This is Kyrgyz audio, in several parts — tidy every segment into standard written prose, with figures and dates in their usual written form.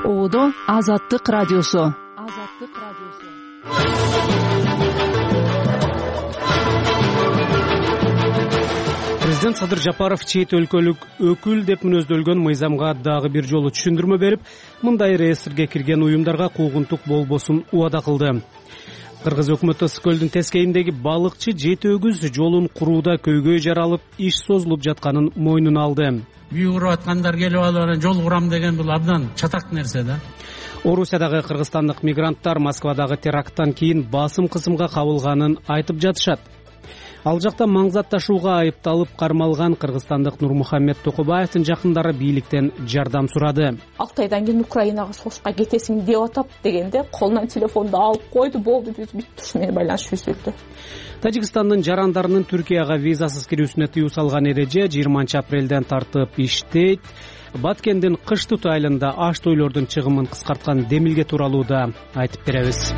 Оодо Азаттык радиосу. Президент Садыр Жапаров чет өлкөлүк өкүл деп мүнөздөлгөн мыйзамга дагы бир жолу түшүндүрмө берип, мындай реестрге кирген уюмдарга куугунтук болбосун убада кылды. Кыргыз өкмөтү Ысык-Көлдүн тескейиндеги балыкчы 7 өгүз жолун курууда көйгөй жаралып, иш созулуп жатканын мойнуна алды. Үй куруп аткандар келип алып жол курам деген бул абдан чатак нерсе да. Орусиядагы кыргызстандык мигранттар Москвадагы теракттан кийин басым кысымга кабылганын айтып жатышат. Ал жакта маңзат ташууга айыпталып кармалган кыргызстандык Нурмухаммед Токобаевдин жакындары бийликтен жардам сурады. 6 айдан кийин Украинага согушка кетесиң деп атап дегенде колунан телефонду алып койду, болду, биз бүттү, ушу менен байланыш үзүлдү. Тажикстандын жарандарынын Түркияга визасыз кирүүсүнө тыюу салган эреже 20-апрелден тартып иштейт. Баткендин Кыштут айылында аш тойлордун чыгымын кыскарткан Демилге тууралуу да айтып беребиз.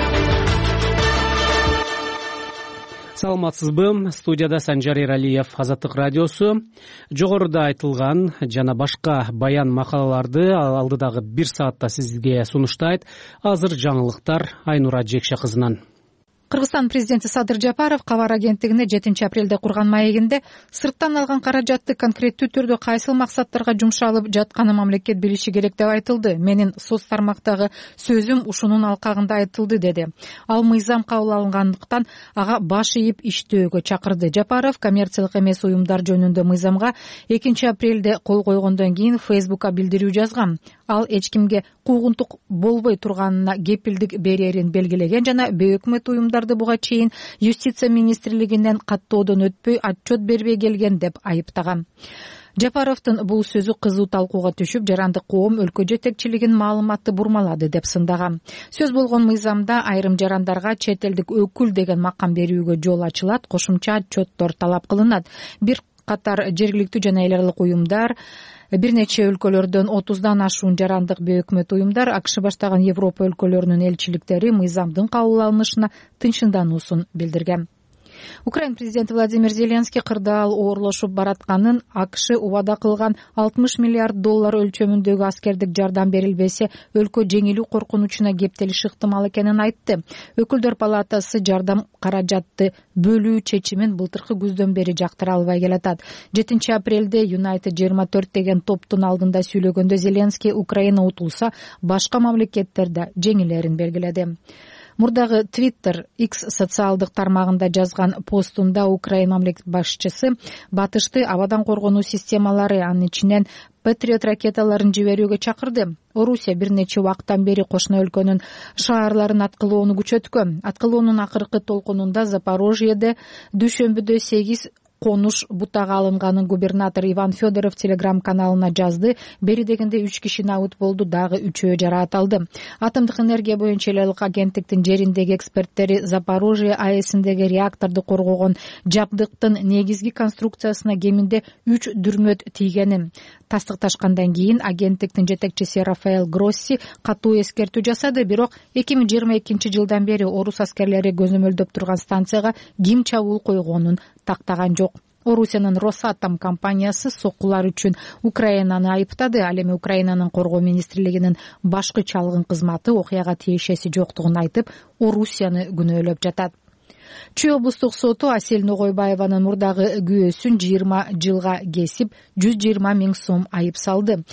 Саламатсызбы? Студияда Санжар Эралиев, Азаттык радиосу. Жогоруда айтылган жана башка баян макалаларды алдыдагы 1 саатта сизге сунуштайт. Азыр жаңылыктар Айнура Жекше кызынан. Кыргызстан президенти Садыр Жапаров кабар агенттигине 7-апрелде курган маегинде сырттан алган каражатты конкреттүү түрдө кайсыл максаттарга жумшалып жатканы мамлекет билиши керек деп айтылды. Менин соц тармактагы сөзүм ушунун алкагында айтылды деди. Ал мыйзам кабыл алынгандыктан ага баш ийип иштөөгө чакырды. Жапаров коммерциялык эмес уюмдар жөнүндө мыйзамга 2-апрелде кол койгондон кийин Facebook'ка билдирүү жазган. Ал эч кимге куугунтук болбой турганына кепилдик берерин белгилеген жана өкмөт уюмдарды буга чейин юстиция министрлигинен каттоодон өтпөй отчет бербей келген деп айыптаган. Жапаровдун бул сөзү кызуу талкууга түшүп, жарандык коом өлкө жетекчилигин маалыматты бурмалады деп сындаган. Сөз болгон мыйзамда айрым жарандарга чет элдик өкүл деген макам берүүгө жол ачылат, кошумча отчеттор талап кылынат. Бир катар жергиликтүү жана эл аралык уюмдар, бир нече өлкөлөрдөн 30дан ашуун жарандык өкмөт уюмдар, АКШ баштаган Европа өлкөлөрүнүн элчиликтери мыйзамдын кабыл алынышына тынчсыздануусун билдирген. Украин президенти Владимир Зеленский кырдаал оорлошуп баратканын, АКШ убада кылган $60 миллиард өлчөмүндөгү аскердик жардам берилбесе, өлкө жеңилүү коркунучуна кептелиши ыктымал экенин айтты. Өкүлдөр палатасы жардам каражатты бөлүү чечимин былтыркы күздөн бери жактыра албай келатат. 7-апрелде United 24 деген топтун алдында сүйлөгөндө Зеленский Украина утулса, башка мамлекеттерде жеңилерин белгиледи. Мурдагы Twitter X социалдык тармагында жазган постунда Украин мамлекет башчысы батышты абадан коргонуу системалары, анын ичинен Patriot ракеталарын жиберүүгө чакырды. Орусия бир нече убакыттан бери кошуна өлкөнүн шаарларын аткылоону күчөткөн. Аткылоонун акыркы толкунунда Запорожьеде дүйшөмбүдө 8 конуш бутага алынганын губернатор Иван Федоров телеграм каналына жазды. Бери дегенде 3 киши набыт болду, дагы 3-өө жараат алды. Атомдук энергия боюнча эл аралык агенттиктин жериндеги эксперттери Запорожье АЭСиндеги реакторду коргогон жабдыктын негизги конструкциясына кеминде 3 дүрмөт тийгенин тастыкташкандан кийин агенттиктин жетекчиси Рафаэль Гросси катуу эскертүү жасады. Бирок 2022 жылдан бери орус аскерлери көзөмөлдөп турган станцияга ким чабуул койгонун тактаган жок. Орусиянын Росатом компаниясы соккулар үчүн Украинаны айыптады. Ал эми Украинанын коргоо министрлигинин башкы чалгын кызматы окуяга тиешеси жоктугун айтып, Орусияны күнөөлөп жатат. Чүй облустук соту Асель Ногойбаеванын мурдагы күбөсүн 20 жылга кесип, 120 миң сом айып салды.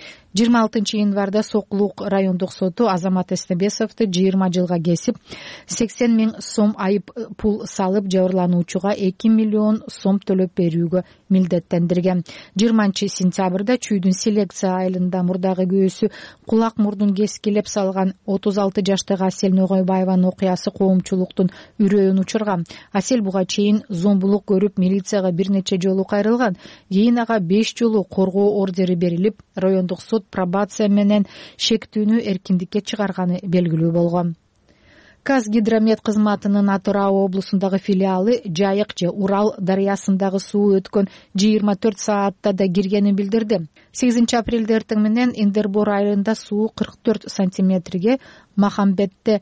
26 январда Сокулук райондук соту Азамат Эстебесовду 20 жылга кесип, 80 миң сом айып пул салып, жабырлануучуга 2 миллион сом төлөп берүүгө милдеттендирген. 20 сентябрда Чүйдүн селекция айылында мурдагы күбөсү кулак мурдун кескилеп салган 36 жаштагы Асель Ногойбаеванын окуясы коомчулуктун үрөйүн учурган. Асель буга чейин зомбулук көрүп, милицияга бир нече жолу кайрылган. Кийин ага 5 жолу коргоо ордери берилип, райондук сот пробация менен шектүүнү эркиндикке чыгарганы белгилүү болгон. Казгидромет кызматынын Атырау облусундагы филиалы Жайык же Урал дарыясындагы суу өткөн 24 саатта да киргенин билдирди. 8-апрелде эртең менен Индербор айылында суу 44 сантиметрге, Махамбетте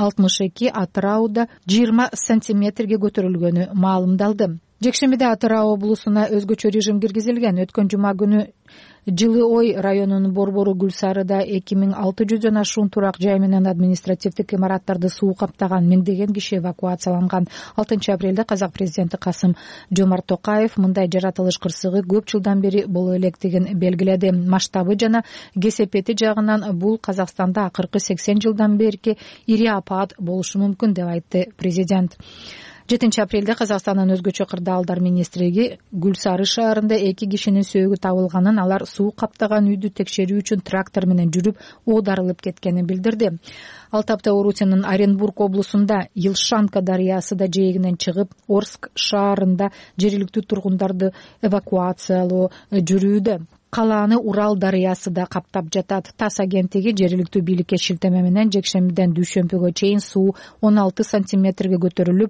62, Атырауда 20 сантиметрге көтөрүлгөнү маалымдалды. Жекшембиде Атырау облусуна өзгөчө режим киргизилген. Өткөн жума күнү Жылы Ой районунун Борбору Гүлсарыда 2600 ашуун турак жай менен административдик имараттарды суу каптаган миңдеген киши эвакуацияланган. 6 апрелде Казак президенти Касым-Жомарт Токаев мындай жаратылыш кырсыгы көп жылдан бери боло электигин белгиледи. Масштабы жана кесепети жагынан бул Казакстанда акыркы 80 жылдан берки ири апаат болушу мүмкүн деп айтты президент. 7 апрелде Казакстандын өзгөчө кырдаалдар министрлиги Гүлсары шаарында 2 кишинин сөөгү табылганын, алар суу каптаган үйдү текшерүү үчүн трактор менен жүрүп оодарылып кеткенин билдирди. Ал тапта Орусиянын Оренбург облусунда Елшанка дарыясы да жээгинен чыгып, Орск шаарында жергиликтүү тургундарды эвакуациялоо жүрүүдө. Калааны Урал дарыясы да каптап жатат. ТАСС агенттиги жергиликтүү бийликке шилтеме менен жекшембиден дүйшөмбүгө чейин суу 16 сантиметрге көтөрүлүп,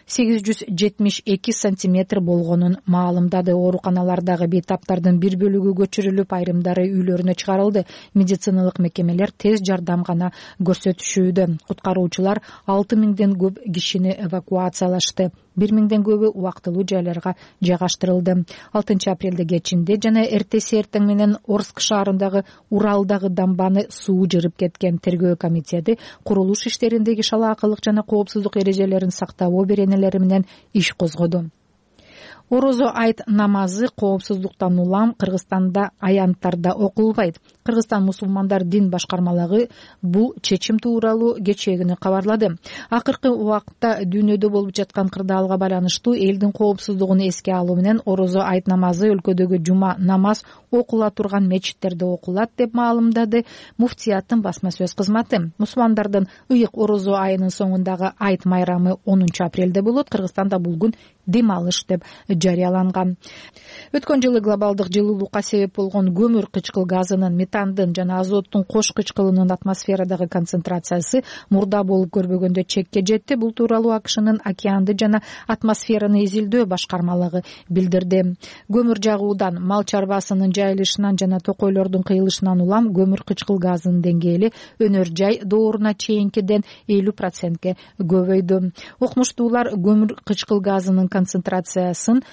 872 сантиметр болгонун маалымдады. Ооруканалардагы бейтаптардын бир бөлүгү көчүрүлүп, айрымдары үйлөрүнө чыгарылды. Медициналык мекемелер тез жардам гана көрсөтүшүүдө. Куткаруучулар 6000ден көп кишини эвакуациялашты. 1000ден көбү убактылуу жайларга жайгаштырылды. 6 апрелде кечинде жана эртеси эртең менен Орск шаарындагы Уралдагы дамбаны суу жырып кеткен. Тергөө комитети курулуш иштериндеги шалаакылык жана коопсуздук эрежелерин сактабоо беренелери менен иш козгоду. Орозо айт намазы коопсуздуктан улам Кыргызстанда аянттарда окулбайт. Кыргызстан мусулмандар дин башкармалыгы бул чечим тууралуу кечээ кабарлады. Акыркы убакытта дүйнөдө болуп жаткан кырдаалга байланыштуу элдин коопсуздугун эске алуу менен Орозо айт намазы өлкөдөгү жума намаз окула турган мечиттерде окулат деп маалымдады муфтияттын басма сөз кызматы. Мусулмандардын ыйык Орозо айынын соңундагы айт майрамы 10 апрелде болот. Кыргызстанда бул күн дем алыш деп жарыяланган. Өткөн жылы глобалдык жылуулукка себеп болгон көмүр кычкыл газынын, метандын жана азоттун кош кычкылынын атмосферадагы концентрациясы мурда болуп көрбөгөндө чекке жетти. Бул тууралуу АКШнын океанды жана атмосфераны изилдөө башкармалыгы билдирди. Көмүр жагуудан, мал чарбасынын жайылышынан жана токойлордун кыйылышынан улам көмүр кычкыл газынын деңгээли өнөр жай дооруна чейинкиден 50%ке көбөйдү. Окумуштуулар көмүр кычкыл газынын концентрациясын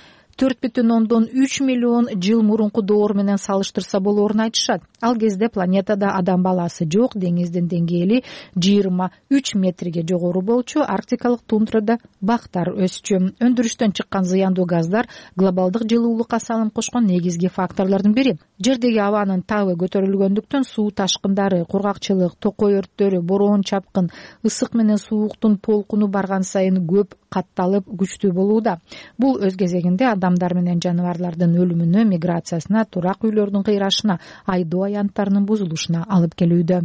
4,3 миллион жыл мурунку доор менен салыштырса болоорун айтышат. Ал кезде планетада адам баласы жок, деңиздин деңгээли 23 метрге жогору болчу, арктикалык тундрада бактар өсчү. Өндүрүштөн чыккан зыяндуу газдар глобалдык жылуулукка салым кошкон негизги факторлордун бири. Жердеги абанын табы көтөрүлгөндүктөн суу ташкындары, кургакчылык, токой өрттөрү, бороон чапкын, ысык менен сууктун толкуну барган сайын көп катталып күчтүү болууда. Бул өз кезегинде адамдар менен жаныбарлардын өлүмүнө, миграциясына, турак үйлөрдүн кыйрашына, айдоо аянттарынын бузулушуна алып келүүдө.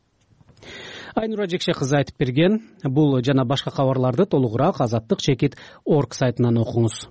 Айнура Жекше кызы айтып берген. Бул жана башка кабарларды толугураак azattik.org сайтынан окуңуз.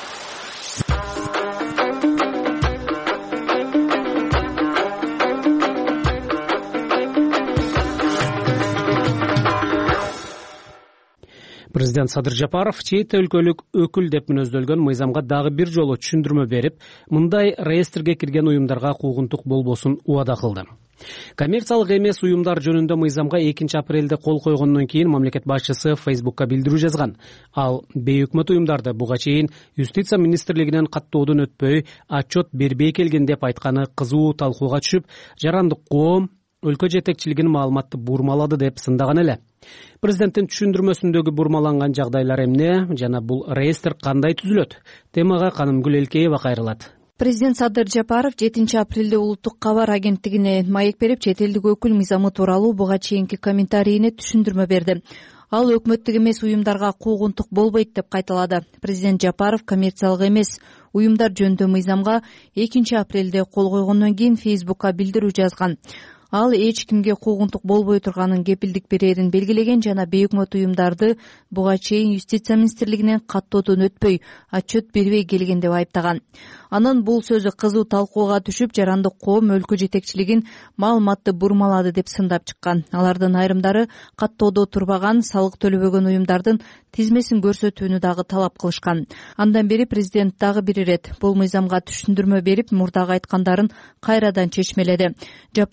Президент Садыр Жапаров чет өлкөлүк өкүл деп мүнөздөлгөн мыйзамга дагы бир жолу түшүндүрмө берип, мындай реестрге кирген уюмдарга куугунтук болбосун убада кылды. Коммерциялык эмес уюмдар жөнүндө мыйзамга 2 апрелде кол койгондон кийин мамлекет башчысы Facebook'ка билдирүү жазган. Ал бейөкмөт уюмдарды буга чейин юстиция министрлигинен каттоодон өтпөй, отчет бербей келген деп айтканы кызуу талкууга түшүп, жарандык коом өлкө жетекчилигинин маалыматты бурмалады деп сындаган эле. Президенттин түшүндүрмөсүндөгү бурмаланган жагдайлар эмне жана бул реестр кандай түзүлөт? Темага Канымгүл Элкеева кайрылат. Президент Садыр Жапаров 7 апрелде улуттук кабар агенттигине маек берип, чет элдик өкүл мыйзамы тууралуу буга чейинки комментарийине түшүндүрмө берди. Ал өкмөттүк эмес уюмдарга куугунтук болбойт деп кайталады. Президент Жапаров коммерциялык эмес уюмдар жөнүндө мыйзамга 2 апрелде кол койгондон кийин Facebook'ка билдирүү жазган. Ал эч кимге куугунтук болбой турганын кепилдик берерин белгилеген жана бейөкмөт уюмдарды буга чейин юстиция министрлигинен каттоодон өтпөй, отчет бербей келген деп айыптаган. Анын бул сөзү кызуу талкууга түшүп, жарандык коом өлкө жетекчилигин маалыматты бурмалады деп сындап чыккан. Алардын айрымдары каттоодо турбаган, салык төлөбөгөн уюмдардын тизмесин көрсөтүүнү дагы талап кылышкан. Андан бери президент дагы бир ирет бул мыйзамга түшүндүрмө берип, мурдагы айткандарын кайрадан чечмеледи. Жапаров бул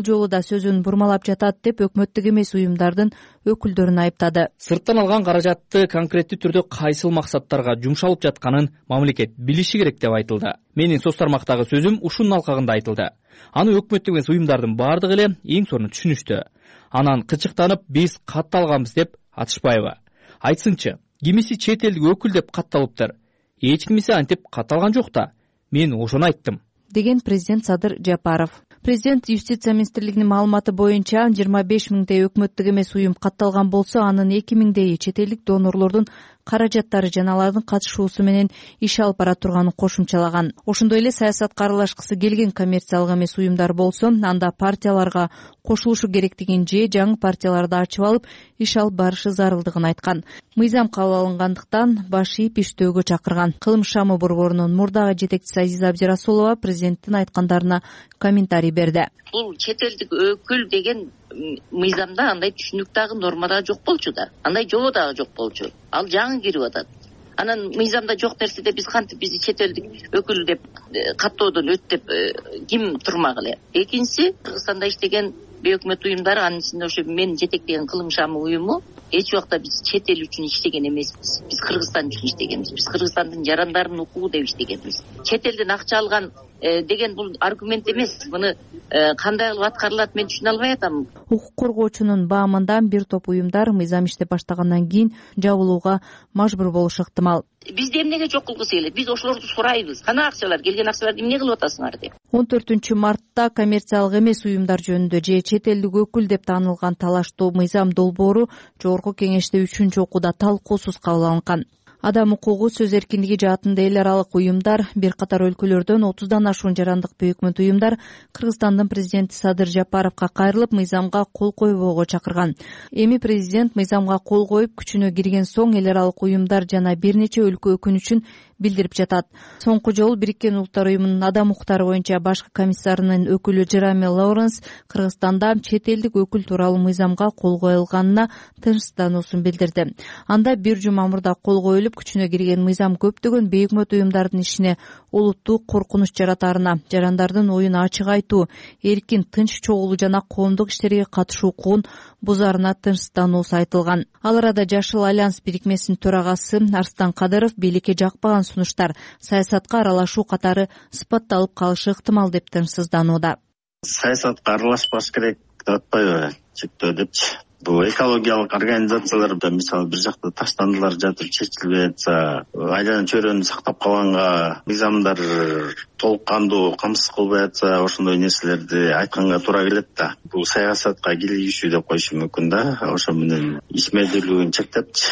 жолу да сөзүн бурмалап жатат деп өкмөттүк эмес уюмдардын өкүлдөрүн айыптады. Сырттан алган каражатты конкреттүү түрдө кайсыл максаттарга жумшалып жатканын мамлекет билиши керек деп айтылды. Менин соц тармактагы сөзүм ушунун алкагында айтылды. Аны өкмөттүк эмес уюмдардын бардыгы эле эң сонун түшүнүштү. Анан кычыктанып биз катталганбыз деп атышпайбы. Айтсынчы, кимиси чет элдик өкүл деп катталыптыр. Эч кимиси антип катталган жок да. Мен ошону айттым, деген президент Садыр Жапаров. Президент юстиция министрлигинин маалыматы боюнча 25 миңдей өкмөттүк эмес уюм катталган болсо, анын 2 миңдейи чет элдик донорлордун каражаттары жана алардын катышуусу менен иш алып бара турганын кошумчалаган. Ошондой эле саясатка аралашкысы келген коммерциялык эмес уюмдар болсо, анда партияларга кошулушу керектигин же жаңы партияларды ачып алып иш алып барышы зарылдыгын айткан. Мыйзам кабыл алынгандыктан баш ийип иштөөгө чакырган. Кылмыш шамы борборунун мурдагы жетекчиси Азиза Абдирасулова президенттин айткандарына комментарий берди. Бул чет элдик өкүл деген мыйзамда андай түшүнүк дагы норма дагы жок болчу да. Андай жобо дагы жок болчу. Ал жаңы кирип атат. Анан мыйзамда жок нерседе биз кантип бизди чет элдик өкүл деп каттоодон өт деп ким турмак эле. Экинчиси, Кыргызстанда иштеген бейөкмөт уюмдар, анын ичинде ошо мен жетектеген кылым шамы уюму эч убакта биз чет эл үчүн иштеген эмеспиз. Биз Кыргызстан үчүн иштегенбиз. Биз Кыргызстандын жарандарынын укугу деп иштегенбиз. Чет элден акча алган деген бул аргумент эмес. Муну кандай кылып аткарылат мен түшүнө албай атам. Укук коргоочунун баамында бир топ уюмдар мыйзам иштеп баштагандан кийин жабылууга мажбур болушу ыктымал. Бизди эмнеге жок кылгысы келет? Биз ошолорду сурайбыз. Кана акчалар, келген акчаларды эмне кылып атасыңар деп. 14-мартта коммерциялык эмес уюмдар жөнүндө же чет элдик өкүл деп таанылган талаштуу мыйзам долбоору Жогорку Кеңеште 3-чү окууда талкуусуз кабыл алынган. Адам укугу, сөз эркиндиги жаатында эл аралык уюмдар, бир катар өлкөлөрдөн 30дан ашуун жарандык бейөкмөт уюмдар Кыргызстандын президенти Садыр Жапаровго кайрылып, мыйзамга кол койбоого чакырган. Эми президент мыйзамга кол коюп, күчүнө кирген соң эл аралык уюмдар жана бир нече өлкө өкүнүчүн билдирип жатат. Соңку жолу Бириккен Улуттар уюмунун адам укуктары боюнча башкы комиссарынын өкүлү Джереми Лоуренс Кыргызстанда чет элдик өкүл тууралуу мыйзамга кол коюлганына тынчсыздануусун билдирди. Анда бир жума мурда кол коюлуп, күчүнө кирген мыйзам көптөгөн бейөкмөт уюмдардын ишине олуттуу коркунуч жаратаарына, жарандардын оюн ачык айтуу, эркин тынч чогулуу жана коомдук иштерге катышуу укугун бузаарына тынчсыздануусу айтылган. Ал арада Жашыл альянс бирикмесинин төрагасы Арстан Кадыров бийликке жакпаган сунуштар саясатка аралашуу катары сыпатталып калышы ыктымал деп тынчсызданууда. Саясатка аралашпаш керек деп атпайбы, чектөө депчи. Бул экологиялык организацияларда мисалы бир жакта таштандылар жатып чечилбей атса, айлана чөйрөнү сактап калганга мыйзамдар толук кандуу камсыз кылбай атса, ошондой нерселерди айтканга туура келет да. Бул саясатка кийлигишүү деп коюшу мүмкүн да. Ошо менен ишмердүүлүгүн чектепчи.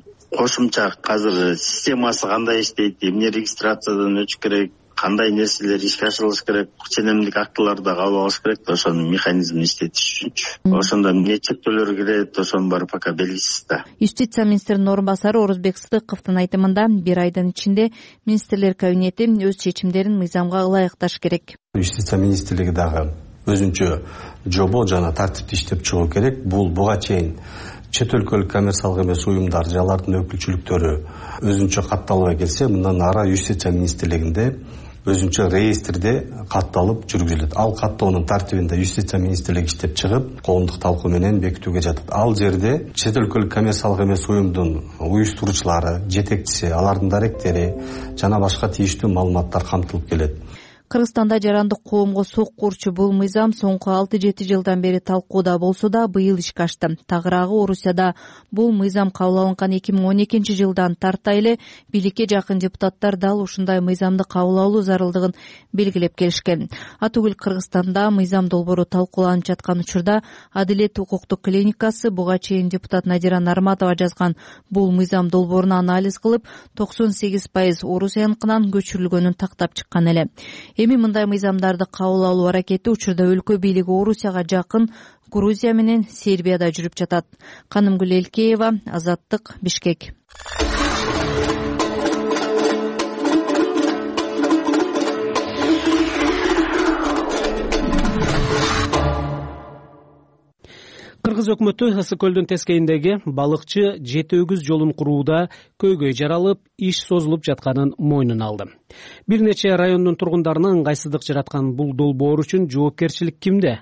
Кошумча азыр системасы кандай иштейт, эмне регистрациядан өтүш керек, кандай нерселер ишке ашырылыш керек, ченемдик актыларды кабыл алыш керек да, ошонун механизмин иштетиш үчүнчү. Ошондо эмне чектөөлөр кирет, ошонун баары пока белгисиз да. Юстиция министринин орун басары Орозбек Сыдыковдун айтымында, бир айдын ичинде министрлер кабинети өз чечимдерин мыйзамга ылайыкташ керек. Юстиция министрлиги дагы өзүнчө жобо жана тартипти иштеп чыгуу керек. Буга чейин чет өлкөлүк коммерциялык эмес уюмдар же алардын өкүлчүлүктөрү өзүнчө катталбай келсе, мындан ары юстиция министрлигинде өзүнчө реестрде катталып жүргүзүлөт. Ал каттоонун тартибинде юстиция министрлиги иштеп чыгып, коомдук талкуу менен бекитүүгө жатат. Ал жерде чет өлкөлүк коммерциялык эмес уюмдун уюштуруучулары, жетекчиси, алардын даректери жана башка тийиштүү маалыматтар камтылып келет. Кыргызстанда жарандык коомго сокку урчу бул мыйзам соңку 6-7 жылдан бери талкууда болсо да быйыл ишке ашты. Тагыраагы Орусияда бул мыйзам кабыл алынган 2012 жылдан тарта эле бийликке жакын депутаттар дал ушундай мыйзамды кабыл алуу зарылдыгын белгилеп келишкен. Атүгүл Кыргызстанда мыйзам долбоору талкууланып жаткан учурда Адилет укуктук клиникасы буга чейин депутат Надира Нарматова жазган бул мыйзам долбоорун анализ кылып 98% Орусияныкынан көчүрүлгөнүн тактап чыккан эле. Эми мындай мыйзамдарды кабыл алуу аракети учурда өлкө бийлиги Орусияга жакын Грузия менен Сербияда жүрүп жатат. Канымгүл Элкеева, Азаттык, Бишкек. Кыргыз өкмөтү Ысык көлдүн тескейиндеги балыкчы жети өгүз жолун курууда көйгөй жаралып, иш созулуп жатканын мойнуна алды. Бир нече райондун тургундарына ыңгайсыздык жараткан бул долбоор үчүн жоопкерчилик кимде?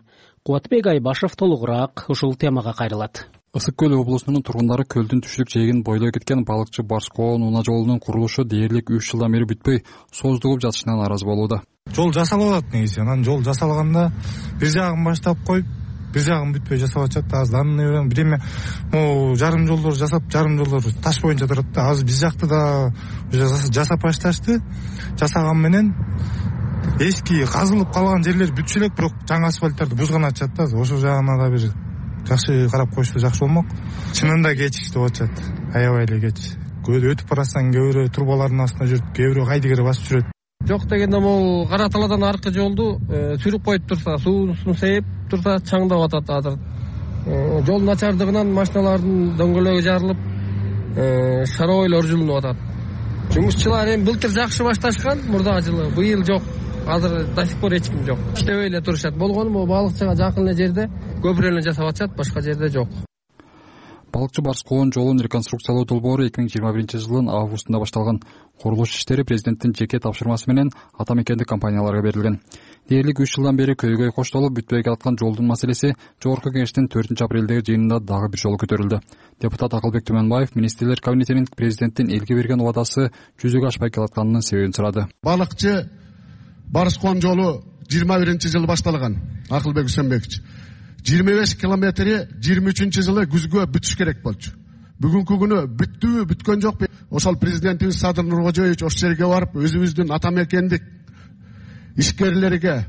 Кубатбек Айбашев толугураак ушул темага кайрылат. Ысык көл облусунун тургундары көлдүн түштүк жээгин бойлой кеткен балыкчы Барскоон унаа жолунун курулушу дээрлик 3 жылдан бери бүтпөй создугуп жатышынан наразы болууда. Жол жасалып атат негизи. Анан жол жасалганда бир жагын баштап коюп, бир жагын бүтпөй жасап атышат. Азыр данный менен биреме жарым жолдор жасап, жарым жолдор таш боюнча турат да. Азыр биз жакты да жасап башташты. Жасаган менен эски казылып калган жерлер бүтчү элек, бирок жаңы асфальттарды бузган атышат да. Ошол жагына да бир жакшы карап коюшса жакшы болмок. Чынында кечиштип атышат. Аябай эле кеч. Өтүп барасаң кээ бирөө турбалардын астында жүрүп, кээ бирөө кайдыгere басып жүрөт. Жок дегенде могу Кара Талаадан аркы жолду сүрүп коюп турса, суусун сейип турса чаңдап атат азыр. Жол начардыгынан машиналардын дөңгөлөгү жарылып, шаройлор жылынып атат. Жумушчулар эми былтыр жакшы башташкан, мурдагы жылы, быйыл жок. Азыр до сих пор эч ким жок. Иштебей эле турушат. Болгону могу балыкчыга жакын эле жерде көпүрө эле жасап атышат, башка жерде жок. Балыкчы Барскоон жолун реконструкциялоо долбоору 2021-жылдын августунда башталган. Курулуш иштери президенттин жеке тапшырмасы менен ата мекендик компанияларга берилген. Дээрлик 3 жылдан бери көйгөй коштолуп бүтпөй жаткан жолдун маселеси Жогорку Кеңештин 4-апрелдеги жыйынында дагы бир жолу көтөрүлдү. Депутат Акылбек Түмөнбаев Министрлер кабинетинин президенттин элге берген убадасы жүзөгө ашпай келатканынын себебин сурады. Балыкчы Барскоон жолу 21-жылы башталган. Акылбек Үсөнбекович 25 километри 23-жылы күзгө бүтүш керек болчу. Бүгүнкү күнү бүттүбү, бүткөн жокпу? Ошол президентибиз Садыр Нуркожоевич ошол жерге барып, өзүбүздүн ата мекендик ишкерлерге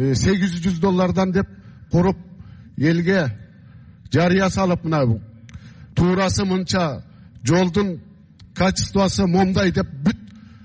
$800 деп куруп, элге жарыя салып, мына туурасы мынча, жолдун качествосы момдай деп бүт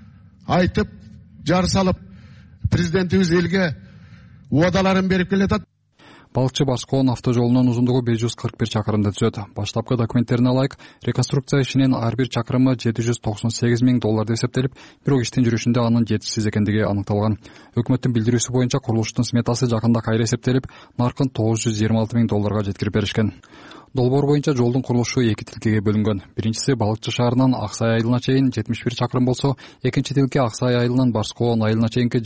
айтып, жар салып, президентибиз элге убадаларын берип келатат. Балыкчы Барскоон автожолунун узундугу 541 чакырымды түзөт. Баштапкы документтерине ылайык, реконструкция ишинин ар бир чакырымы $798 миң деп эсептелип, бирок иштин жүрүшүндө анын жетишсиз экендиги аныкталган. Өкмөттүн билдирүүсү боюнча курулуштун сметасы жакында кайра эсептелип, наркын $926 миң жеткирип беришкен. Долбоор боюнча жолдун курулушу 2 тилкеге бөлүнгөн. Биринчиси Балыкчы шаарынан Аксай айылына чейин 71 чакырым болсо, экинчи тилке Аксай айылынан Барскоон айылына чейинки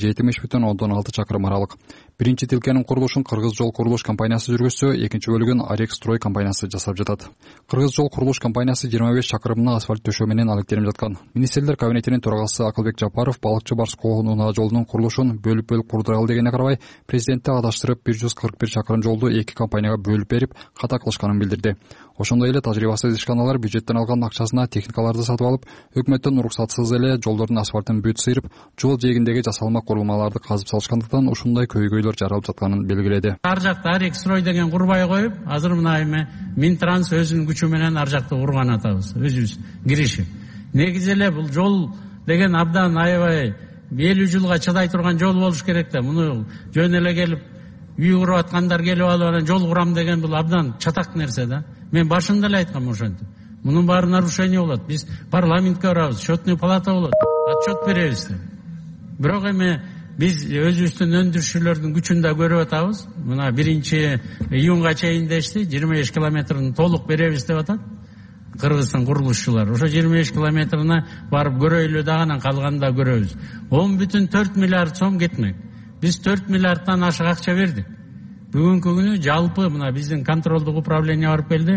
70,6 чакырым аралык. Биринчи тилкенин курулушун Кыргыз жол курулуш компаниясы жүргүзсө, экинчи бөлүгүн Арек строй компаниясы жасап жатат. Кыргыз жол курулуш компаниясы 25 чакырымына асфальт төшөө менен алектенип жаткан. Министрлер кабинетинин төрагасы Акылбек Жапаров Балыкчы Барскоон унаа жолунун курулушун бөлүп курдуралы дегене карабай, президентти адаштырып 141 чакырым жолду эки компанияга бөлүп берип, ката кылышканын билдирди. Ошондой эле тажрыйбасыз ишканалар бюджеттен алган акчасына техникаларды сатып алып, өкмөттөн уруксатсыз эле жолдордун асфальтын бүт сыйрып, жол жээгиндеги жасалма курулмаларды казып салышкандыктан ушундай көйгөйлөр жаралып жатканын белгиледи. Ар жакта Арек строй деген курбай коюп, азыр мына эми Минтранс өзүнүн күчү менен ар жакта курган атабыз, өзүбүз киришип. Негизи эле бул жол деген абдан аябай 50 жылга чыдай турган жол болуш керек да. Муну жөн эле келип үй куруп аткандар келип алып анан жол курам деген бул абдан чатак нерсе да. Мен башында эле айткам ошентип. Мунун баары нарушение болот. Биз парламентке барабыз, счетный палата болот, отчет беребиз деп. Бирок эми биз өзүбүздүн өндүрүшчүлөрдүн күчүн да көрүп атабыз. Мына 1-июнга чейин дешти, 25 километрин толук беребиз деп атат. Кыргыздын курулушчулар. Ошо 25 километрина барып көрөйлү дагы, калганын да көрөбүз. 10,4 миллиард сом кетмек. Биз 4 миллиардтан ашык акча бердик. Бүгүнкү күнү жалпы мына биздин контролдук управление барып келди,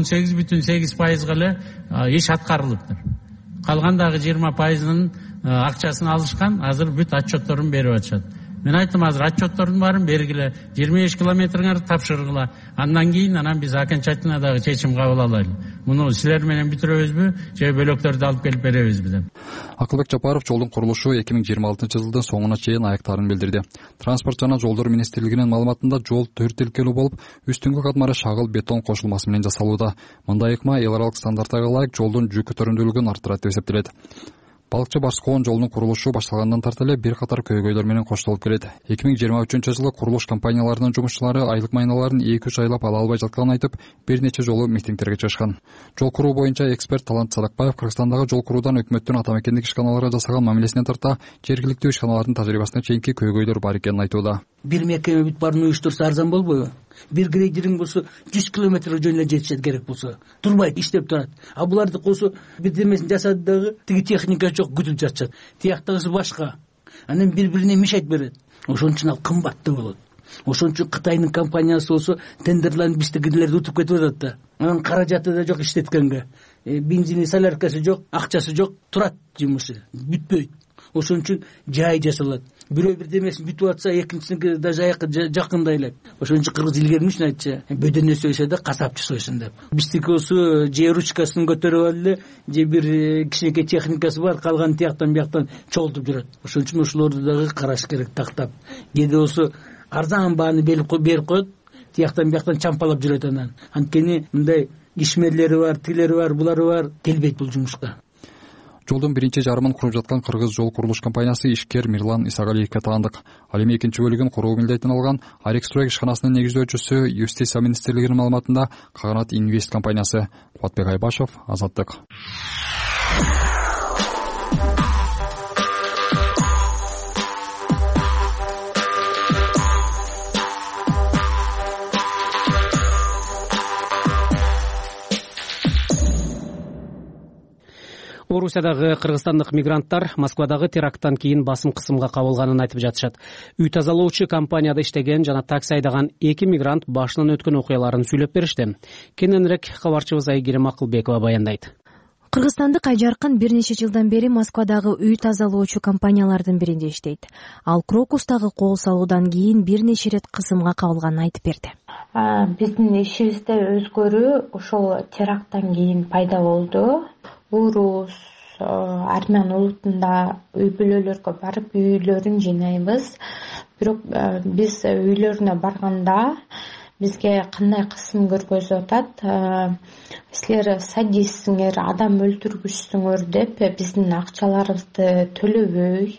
18,8% эле иш аткарылыптыр. Калгандагы 20%-ын акчасын алышкан, азыр бүт отчетторун берип атышат. Мен айттым, азыр отчеттордун баарын бергиле, 25 километриңерди тапшыргыла. Андан кийин биз окончательно дагы чечим кабыл алайлы. Муну силер менен бүтүрөбүзбү, же бөлөктөрдү алып келип беребизби деп. Акылбек Жапаров жолдун курулушу 2026-жылдын соңуна чейин аяктарын билдирди. Транспорт жана жолдор министрлигинин маалыматында жол 4 тилкелүү болуп, үстүңкү катмары шагыл бетон кошулмасы менен жасалууда. Мындай ыкма эл аралык стандарттарга ылайык жолдун жүк көтөрүмдүүлүгүн арттырат деп эсептелет. Балыкчы Барскоон жолунун курулушу башталгандан тарта эле бир катар көйгөйлөр менен коштолуп келет. 2023-жылы курулуш компанияларынын жумушчулары айлык майналарын 2-3 айлап ала албай жатканын айтып, бир нече жолу митингтерге чыгышкан. Жол куруу боюнча эксперт Талант Садакбаев Кыргызстандагы жол куруудан өкмөттүн ата мекендик ишканаларга жасаган мамилесинен тарта жергиликтүү ишканалардын тажрыйбасына чейинки көйгөйлөр бар экенин айтууда. Бир мекеме бүт баарын уюштурса арзан болбойбу? Бир грейдеринг болсо 100 километр жөн эле жетишет керек болсо, турбайт, иштеп турат. А буларды косо бир демесин жасады дагы, тиги техника жок, күтүп жатышат. Тияктагысы башка. Анан бири-бирине мешать берет. Ошон үчүн ал кымбаттуу болот. ошон үчүн Кытайдын компаниясы болсо тендерлерин биздегилерди утуп кетип атат да. Анан каражаты да жок иштеткенге. Бензини, соляркасы жок, акчасы жок, турат жумушу, бүтпөйт. Ошон үчүн жай жасалат. Бирөө бирдемесин бүтүп атса, экинчисине даже жакындайлайт. Ошон үчүн кыргыз илгери эмне айтчу? Бөдөнө сойсо да касапчы сойсун деп. Биздики болсо же ручкасын көтөрүп алды, же бир кичинекей техникасы бар, калган тияктан бияктан чогултуп жүрөт. Ошон үчүн ошолорду дагы караш керек тактап. Кээде болсо арзан бааны берип коет, тияктан бияктан чампалап жүрөт анан. Анткени мындай ишмерлери бар, тилери бар, булары бар, келбейт бул жумушка. Жолдун биринчи жарымын куруп жаткан Кыргыз жол курулуш компаниясы ишкер Мирлан Исагалиевге таандык. Ал эми экинчи бөлүгүн куруу милдетин алган. Арекстрой ишканасынын негиздөөчүсү Юстиция министрлигинин маалыматында Каганат Инвест компаниясы. Кубатбек Айбашев, Азаттык. Орусиядагы кыргызстандык мигранттар Москвадагы теракттан кийин басым кысымга кабылганын айтып жатышат. Үй тазалоочу компанияда иштеген жана такси айдаган 2 мигрант башынан өткөн окуяларын сүйлөп беришти. Кененирээк кабарчыбыз Айгерим Акылбекова баяндайт. Кыргызстандык Айжаркын бир нече жылдан бери Москвадагы үй тазалоочу компаниялардын биринде иштейт. Ал Крокустагы кол салуудан кийин бир нече ирет кысымга кабылганын айтып берди. Биздин ишибизде өзгөрүү ошол теракттан кийин пайда болду. Урус, армян улутунда үй бүлөлөргө барып үйлөрүн жыйнайбыз. Бирок биз үйлөрүнө барганда бизге кандай кысым көргөзүп атат? Силер садистсиңер, адам өлтүргүчсүңөр деп биздин акчаларыбызды төлөбөй,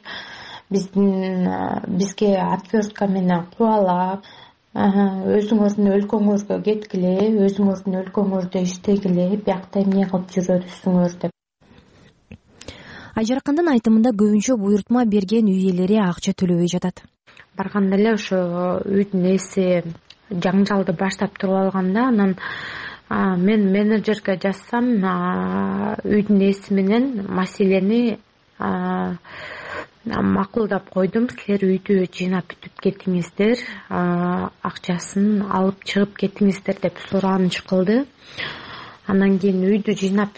бизге отвертка менен кубалап, өзүңөрдүн өлкөңөргө кеткиле, өзүңөрдүн өлкөңөрдө иштегиле, биякта эмне кылып жүрөсүңөр деп. Айжаркындын айтымында көбүнчө буйртма берген үй ээлери акча төлөбөй жатат. Барганда эле ошо үйдүн ээси жаңжалды баштап туруп алганда, анан мен менеджерге жазсам, үйдүн ээси менен маселени макулдап койдум. Силер үйдү жыйнап бүтүп кетиңиздер, акчасын алып чыгып кетиңиздер деп сураныч кылды. Анан кийин үйдү жыйнап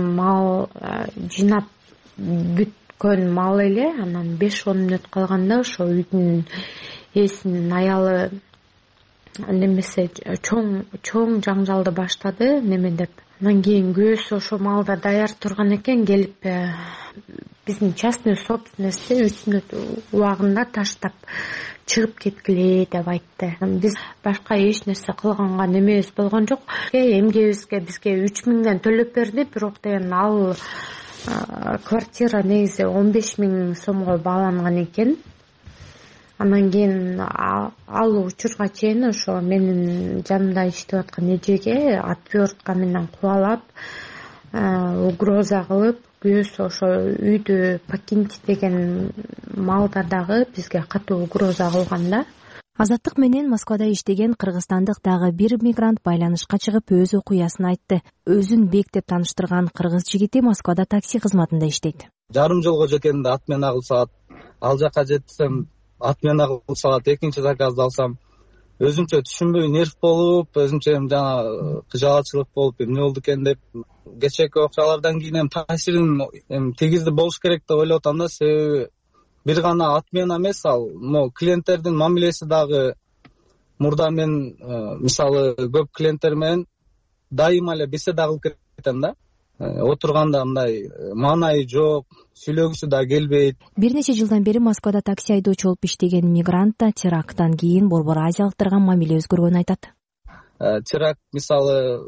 бүткөн мал эле, анан 5-10 мүнөт калганда ошо үйдүн ээсинин аялы немесе чоң жаңжалды баштады, неме деп. Анан кийин күйөөсү ошо малда даяр турган экен, келип биздин частный собственностьти 3 мүнөт убагында таштап чыгып кеткиле деп айтты. Биз башка эч нерсе кылганга немебиз болгон жок. Эмгегибизге бизге 3000ден төлөп берди, бирок деген ал квартира негизи 15.000 сомго бааланган экен. Анан кийин ал учурга чейин ошо менин жанымда иштеп аткан эжеге отвертка менен кубалап, угроза кылып, күйөөсү ошо үйдү покиньте деген малда дагы бизге катуу угроза кылганда. Азаттык менен Москвада иштеген кыргызстандык дагы бир мигрант байланышка чыгып өз окуясын айтты. Өзүн Бек деп тааныштырган кыргыз жигити Москвада такси кызматында иштейт. Жарым жолго жеткенде ат менен агылсат, ал жака жетсем ат менен агылсат, экинчи заказды алсам өзүмчө түшүнбөй нерв болуп, өзүмчө жана кыжаалчылык болуп, эмне болду экен деп, кечээки окуялардан кийин таасирин тийгизди болуш керек деп ойлоп атам да. Себеби бир гана ат менен эмес, ал могу клиенттердин мамилеси дагы мурда мен мисалы көп клиенттер менен дайыма эле беседа кылып кетем да. Отурганда мындай маанайы жок, сүйлөгүсү да келбейт. Бир нече жылдан бери Москвада такси айдоочу болуп иштеген мигрант да теракттан кийин Борбор азиялыктарга мамиле өзгөргөнүн айтат. Теракт мисалы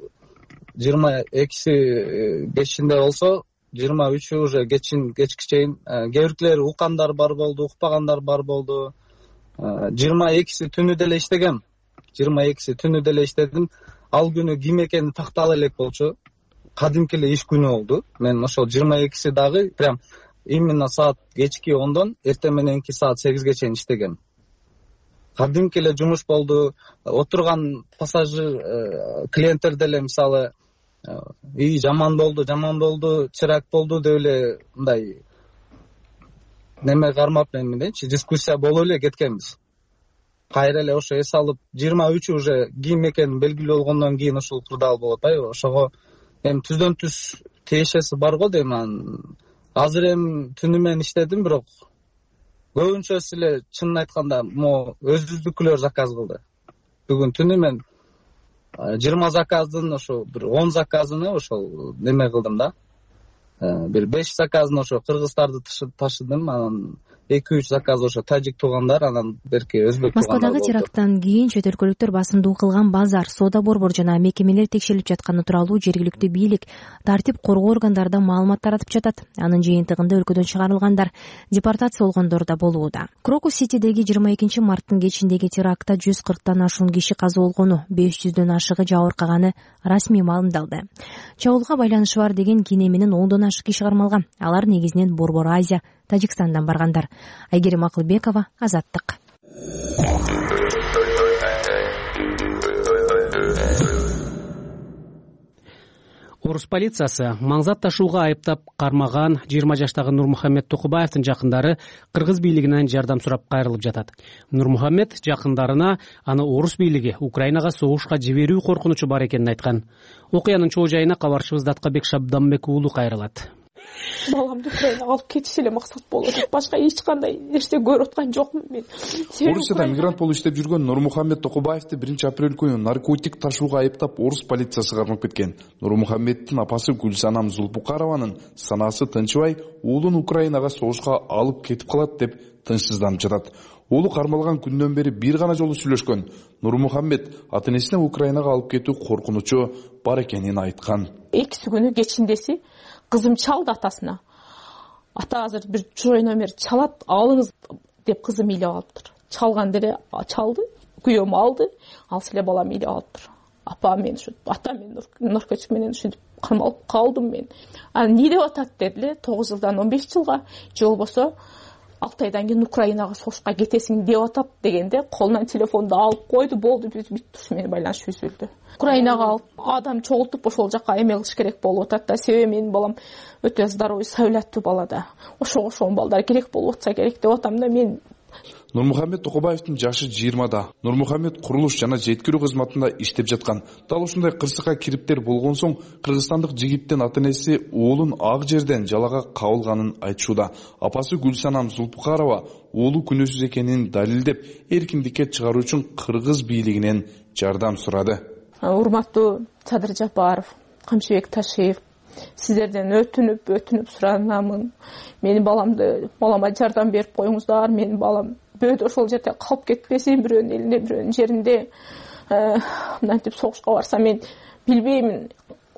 22-си кечинде болсо, 23-ü уже кечки чейин кээ биркилер уккандар бар болду, укпагандар бар болду. 22-си түнү деле иштегем. 22-си түнү деле иштедим. Ал күнү ким экени тактала элек болчу. Кадимки эле иш күнү болду. Мен ошол 22-си дагы прям именно саат кечки 10дон эртең мененки саат 8ге чейин иштегем. Кадимки эле жумуш болду. Отурган пассажир клиенттер деле мисалы жаман болду, теракт болду деп эле мындай неме кармап мен мендейчи дискуссия болуп эле кеткенбиз. кайра эле ошо эс алып 23 уже ким экени белгилүү болгондон кийин ушул кырдаал болот атпайбы. Ошого эми түздөн түз тиешеси бар го дейм. Азыр эми түнү менен иштедим, бирок көбүнчөсү эле чынын айтканда могу өзүбүздүкүлөр заказ кылды. Бүгүн түнү мен 20 заказдын ошо бир 10 заказыны ошол неме кылдым да. Бир 5 заказын ошо кыргыздарды ташыдым, анан 2-3 заказ ошо тажик туугандар, анан берки өзбек туугандар. Москвадагы теракттан кийин чет өлкөлүктөр басымдуу кылган базар, соода борбор жана мекемелер текшерилип жатканы тууралуу жергиликтүү бийлик, тартип коргоо органдарында маалымат таратып жатат. Анын жыйынтыгында өлкөдөн чыгарылгандар, депортация болгондор да болууда. Крокус-Ситидеги 22 марттын кечиндеги терактта 140тан ашуун киши каза болгону, 500дөн ашыгы жабыркаганы расмий маалымдалды. Чабуулга байланышы бар деген кийин менен 10дон ашык киши кармалган. Алар негизинен Борбор Азия, Тажикстандан баргандар. Айгерим Акылбекова, Азаттык. Орус полициясы маңзат ташууга айыптап кармаган 20 жаштагы Нурмухаммед Токубаевдин жакындары кыргыз бийлигинен жардам сурап кайрылып жатат. Нурмухаммед жакындарына аны орус бийлиги Украинага согушка жиберүү коркунучу бар экенин айткан. Окуянын чоо жайына кабарчыбыз Даткабек Шабданбек уулу кайрылат. Баламды Украинага алып кетиш эле максат болот. Башка эч кандай нерсе көрүп аткан жокмун мен. Орусияда мигрант болуп иштеп жүргөн Нурмухаммед Токубаевди 1-апрель күнү наркотик ташууга айыптап орус полициясы кармап кеткен. Нурмухаммеддин апасы Гүлсанам Зулпукарованын санасы тынчыбай, уулун Украинага согушка алып кетип калат деп тынчсызданып жатат. Уулу кармалган күндөн бери бир гана жолу сүйлөшкөн. Нурмухаммед ата-энесине Украинага алып кетүү коркунучу бар экенин айткан. Экиси күнү кечиндеси кызым чалды атасына. Ата азыр бир чурой номер чалат, алыңыз деп кызым ыйлап алыптыр. Чалган деле чалды, күйөөм алды, ал силе балам ыйлап алыптыр. Апа мен ушу, ата мен наркотик менен ушинтип камалып калдым мен. Эмне деп атат дедиле, 9 жылдан 15 жылга, же болбосо 6 айдан кийин Украинага согушка кетесиң деп атат дегенде, колунан телефонду алып койду, болду, биз бүттүк, ушу менен байланыш үзүлдү. Украинага алып адам чогултуп ошол жака эме кылыш керек болуп атат да, себеби менин балам өтө здоровый, саулеттүү бала да. Ошого балдар керек болуп атса керек деп атам да мен. Нурмухаммед Токубаевдин жашы 20да. Нурмухаммед курулуш жана жеткирүү кызматында иштеп жаткан. Дал ушундай кырсыкка кириптер болгон соң кыргызстандык жигиттин ата-энеси уулун ак жерден жалага кабылганын айтышууда. Апасы Гүлсанам Зулпукарова уулу күнөөсүз экенин далилдеп, эркиндикке чыгаруу үчүн кыргыз бийлигинен жардам сурады. Урматтуу Садыр Жапаров, Камчыбек Ташиев, сиздерден өтүнүп суранамын. Менин балама жардам берип коюңуздар. Менин балам бөөдө ошол жерде калып кетпесин, бирөөнүн элинде, бирөөнүн жеринде. Мынтип согушка барса мен билбеймин.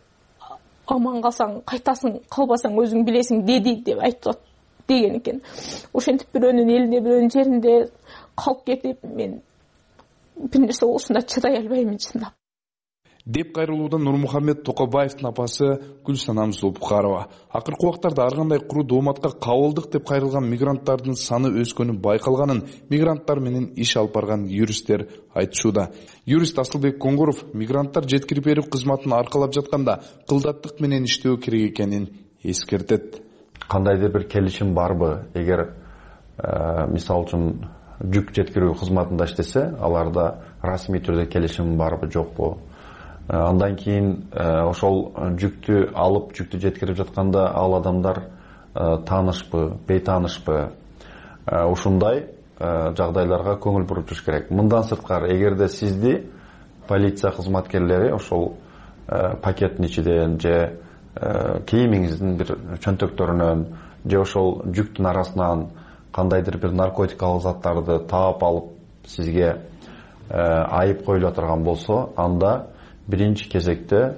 Аман калсаң кайтасың, калбасаң өзүң билесиң деди деп айтып деген экен. Ошентип бирөөнүн элинде, бирөөнүн жеринде калып кетип мен бир нерсе болушунда чыдай албайм чындап. Деп кайрылуудан Нурмухаммед Токубаевдин апасы Гүлсанам Зулпукарова. Акыркы убактарда ар кандай куру дооматка кабылдык деп кайрылган мигранттардын саны өскөнү байкалганын мигранттар менен иш алып барган юристтер айтышууда. Юрист Асылбек Коңгуров мигранттар жеткирип берүү кызматын аркалап жатканда кылдаттык менен иштөө керек экенин эскертет. Кандайдыр бир келишим барбы? Эгер мисалы үчүн жүк жеткирүү кызматында иштесе, аларда расмий түрдө келишим барбы, жокпу? Андан кийин ошол жүктү алып, жүктү жеткирип жатканда ал адамдар таанышпы, бейтаанышпы? Ушундай жагдайларга көңүл буруп жүрүш керек. Мындан сырткары, эгерде сизди полиция кызматкерлери ошол пакеттин ичинен же кийимиңиздин бир чөнтөктөрүнөн же ошол жүктүн арасынан кандайдыр бир наркотикалык заттарды таап алып сизге айып коюла турган болсо, анда биринчи кезекте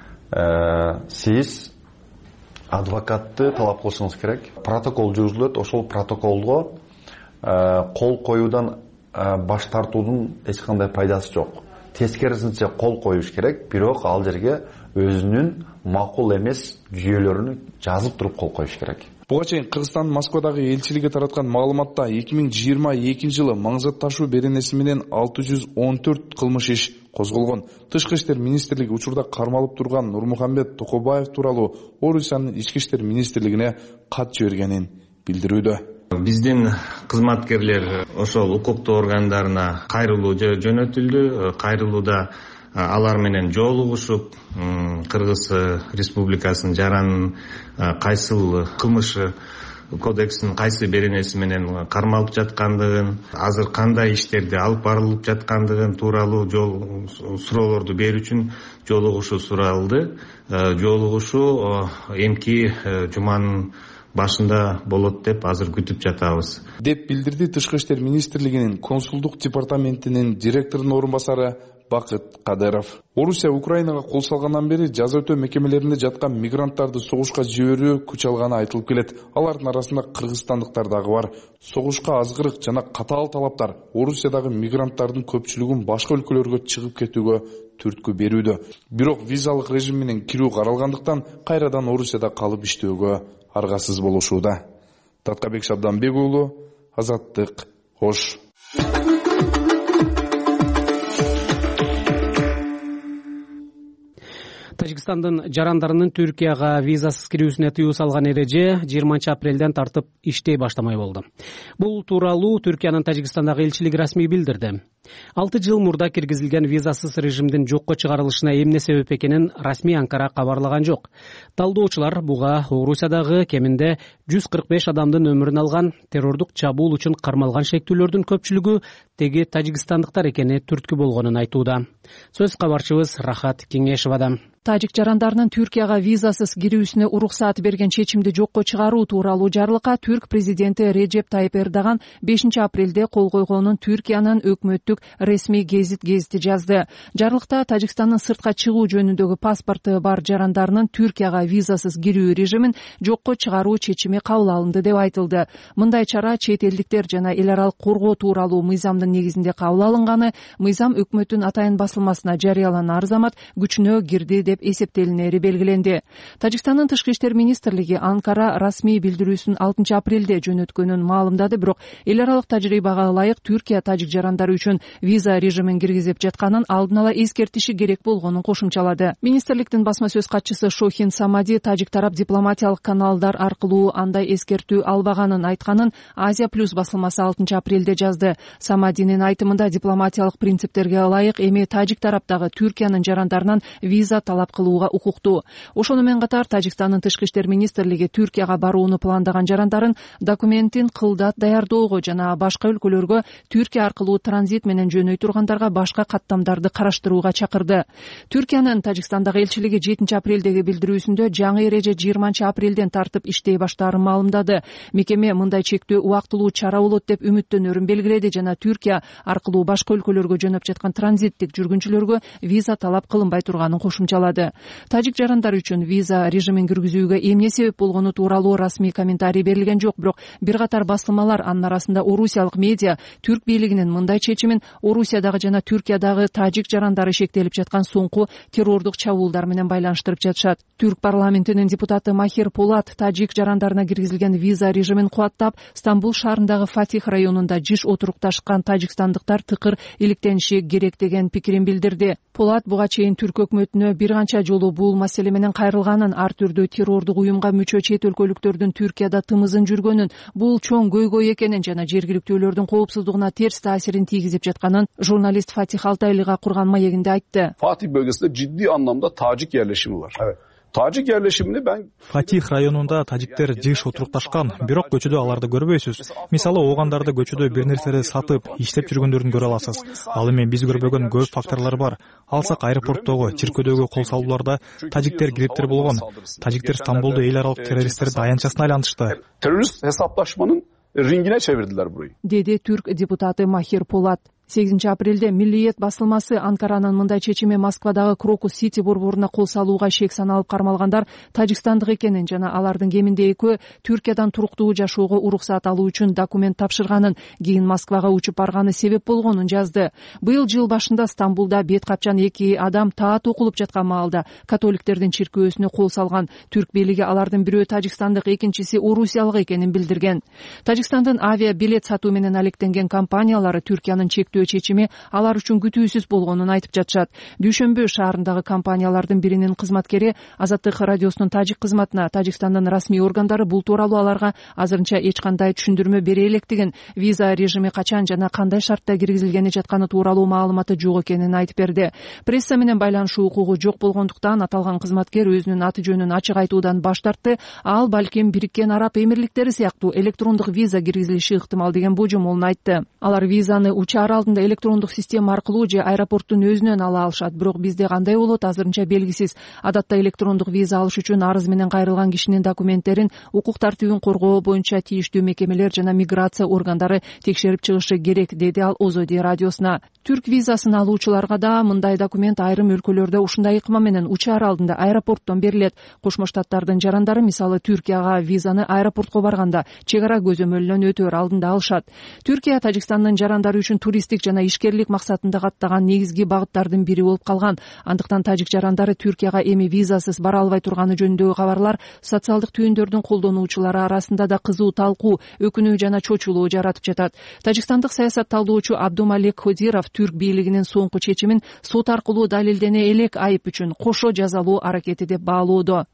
сиз адвокатты талап кылышыңыз керек. Протокол жүргүзүлөт, ошол протоколго кол коюудан баш тартуудун эч кандай пайдасы жок. Тескерисинче кол коюш керек, бирок ал жерге өзүнүн макул эмес жүйөлөрүн жазып туруп кол коюш керек. Буга чейин Кыргызстандын Москвадагы элчилиги тараткан маалыматта 2022 жылы маңзат ташуу беренеси менен 614 кылмыш иш козголгон. Тышкы иштер министрлиги учурда кармалып турган Нурмухаммед Токубаев тууралуу Орусиянын ички иштер министрлигине кат жибергенин билдирүүдө. Биздин кызматкерлер ошол укуктуу органдарына кайрылуу жөнөтүлдү. Кайрылууда алар менен жолугушуп, Кыргыз Республикасынын жаранын кайсыл кылмыш кодексинин кайсы беренеси менен кармалып жаткандыгын, азыр кандай иштерди алып барылып жаткандыгын тууралуу суроолорду берүү үчүн жолугушуу суралды. Жолугушуу эмки жуманын башында болот деп азыр күтүп жатабыз, деп билдирди Тышкы иштер министрлигинин консулдук департаментинин директорунун орун басары Бакыт Кадыров. Орусия Украинага кол салгандан бери жаза өтөө мекемелеринде жаткан мигранттарды согушка жиберүү күч алганы айтылып келет. Алардын арасында кыргызстандыктар дагы бар. Согушка азгырык жана катаал талаптар Орусиядагы мигранттардын көпчүлүгүн башка өлкөлөргө чыгып кетүүгө түрткү берүүдө. Бирок визалык режим менен кирүү каралгандыктан кайрадан Орусияда калып иштөөгө аргасыз болушууда. Таткабек Шабданбек уулу, Азаттык, Ош. Тажикстандын жарандарынын Түркияга визасыз кирүүсүнө тыюу салган эреже 20 апрелден тартып иштей баштамай болду. Бул тууралуу Түркиянын Тажикстандагы элчилиги расмий билдирди. 6 жыл мурда киргизилген визасыз режимдин жокко чыгарылышына эмне себеп экенин расмий Анкара кабарлаган жок. Талдоочулар буга Орусиядагы кеминде 145 адамдын өмүрүн алган террордук чабуул үчүн кармалган шектүүлөрдүн көпчүлүгү теги тажикстандыктар экени түрткү болгонун айтууда. Сөз кабарчыбыз Рахат Кеңешевадан. Тажик жарандарынын Түркияга визасыз кирүүсүнө уруксаат берген чечимди жокко чыгаруу тууралуу жарлыкка түрк президенти Реджеп Тайып Эрдоган 5 апрелде кол койгонун Түркиянын өкмөттүк ресми гезити жазды. Жарлыкта Тажикстандын сыртка чыгуу жөнүндөгү паспорту бар жарандарынын Түркияга визасыз кирүү режимин жокко чыгаруу чечими кабыл алынды деп айтылды. Мындай чара чет элдиктер жана эл аралык коргоо тууралуу мыйзамдын негизинде кабыл алынганы, мыйзам өкмөттүн атайын басылмасына жарыяланган арзамат күчүнө кирди деп эсептелинери белгиленди. Тажикстандын Тышкы иштер министрлиги Анкара расмий билдирүүсүн 6 апрелде жөнөткөнүн маалымдады, бирок эл аралык тажрыйбага ылайык Түркия тажик жарандары үчүн виза режимин киргизип жатканын алдын ала эскертиши керек болгонун кошумчалады. Министрликтин басма сөз катчысы Шохин Самади тажик тарап дипломатиялык каналдар аркылуу андай эскертүү албаганын айтканын Азия плюс басылмасы 6 апрелде жазды. Самадинин айтымында дипломатиялык принциптерге ылайык эми тажик тараптагы Түркиянын жарандарынан виза талап кылууга укуктуу. Ошону менен катар Тажикстандын Тышкы иштер министрлиги Түркияга барууну пландаган жарандарын документин кылдат даярдоого жана башка өлкөлөргө Түркия аркылуу транзит менен жөнөй тургандарга башка каттамдарды караштырууга чакырды. Түркиянын Тажикстандагы элчилиги 7 апрелдеги билдирүүсүндө жаңы эреже 20 апрелден тартып иштей баштаарын маалымдады. Мекеме мындай чектөө убактылуу чара болот деп үмүттөнөрүн белгиледи жана Түркия аркылуу башка өлкөлөргө жөнөп жаткан транзиттик жүргүнчүлөргө виза талап кылынбай турганын кошумчалады. Тажик жарандары үчүн виза режимин киргизүүгө эмне себеп болгону тууралуу расмий комментарий берилген жок, бирок бир катар басылмалар, анын арасында орусиялык медиа, түрк бийлигинин мындай чечимин Орусиядагы жана Түркиядагы тажик жарандары шектелип жаткан соңку террордук чабуулдар менен байланыштырып жатышат. Түрк парламентинин депутаты Махир Полат тажик жарандарына киргизилген виза режимин кубаттап, Стамбул шаарындагы Фатих районунда жиш отурукташкан тажикстандыктар тыкыр иликтениши керек деген пикирин билдирди. Полат буга чейин түрк өкмөтүнө бир канча жолу бул маселе менен кайрылганын, ар түрдүү террордук уюмга мүчө чет өлкөлүктөрдүн Түркияда тымызын жүргөнүн, бул чоң көйгөй экенин жана жергиликтүүлөрдүн коопсуздугуна терс таасирин тийгизип жатканын журналист Фатих Алтайлыга курган маегинде айтты. Fatih bölgesinde ciddi anlamda Tacik yerleşimi var. Evet. Tacik yerleşimini ben Фатих районунда тажиктер жыш отурукташкан, бирок көчөдө аларды көрбөйсүз. Мисалы оогандарда көчөдө бир нерсени сатып, иштеп жүргөндөрүн көрө аласыз. Ал эми биз көрбөгөн көп факторлор бар. Алсак аэропорттогу, чиркөөдөгү кол салууларда тажиктер кириптер болгон. Тажиктер Стамбулду эл аралык террористтердин аянтчасына айлантышты. Terörist hesaplaşmanın ringine çevirdiler burayı. Деди түрк депутаты Махир Полат. 8 апрелде Миллиет басылмасы Анкаранын мындай чечими Москвадагы Крокус Сити борборуна кол салууга шек саналып кармалгандар тажикстандык экенин жана алардын кеминде экөө Түркиядан туруктуу жашоого уруксаат алуу үчүн документ тапшырганын, кийин Москвага учуп барганы себеп болгонун жазды. Быйыл жыл башында Стамбулда бет капчан 2 адам таат окулуп жаткан маалда католиктердин чиркөөсүнө кол салган. Түрк бийлиги алардын бирөө тажикстандык, экинчиси орусиялык экенин билдирген. Тажикстандын авиа билет сатуу менен алектенген компаниялары Түркиянын чектөө түзүүдө чечими алар үчүн күтүүсүз болгонун айтып жатышат. Дүйшөмбү шаарындагы компаниялардын биринин кызматкери Азаттык радиосунун тажик кызматына Тажикстандын расмий органдары бул тууралуу аларга азырынча эч кандай түшүндүрмө бере электигин, виза режими качан жана кандай шартта киргизилгени жатканы тууралуу маалыматы жок экенин айтып берди. Пресса менен байланышуу укугу жок болгондуктан аталган кызматкер өзүнүн аты жөнүн ачык айтуудан баш тартты. Ал балким Бириккен Араб Эмирликтери сыяктуу электрондук виза киргизилиши ыктымал деген божомолун айтты. Алар визаны учаар алдында электрондук система аркылуу же аэропорттун өзүнөн ала алышат, бирок бизде кандай болот азырынча белгисиз. Адатта электрондук виза алыш үчүн арыз менен кайрылган кишинин документтерин укук тартибин коргоо боюнча тийиштүү мекемелер жана миграция органдары текшерип чыгышы керек, деди ал Озоди радиосуна. Түрк визасын алуучуларга да мындай документ айрым өлкөлөрдө ушундай ыкма менен учаар алдында аэропорттон берилет. Кошмо Штаттардын жарандары мисалы Түркияга визаны аэропортко барганда чек ара көзөмөлүнөн өтөөр алдында алышат. Түркия Тажикстандын жарандары үчүн туристтик жана ишкерлик максатында каттаган негизги багыттардын бири болуп калган. Андыктан тажик жарандары Түркияга эми визасыз бара албай турганы жөнүндөгү кабарлар социалдык түйүндөрдүн колдонуучулары арасында да кызуу талкуу, өкүнүү жана чочулоо жаратып жатат. Тажикстандык саясат талдоочу Абдумалик Кодиров түрк бийлигинин соңку чечимин сот аркылуу далилдене элек айып үчүн кошо жазалуу аракети деп баалоодо.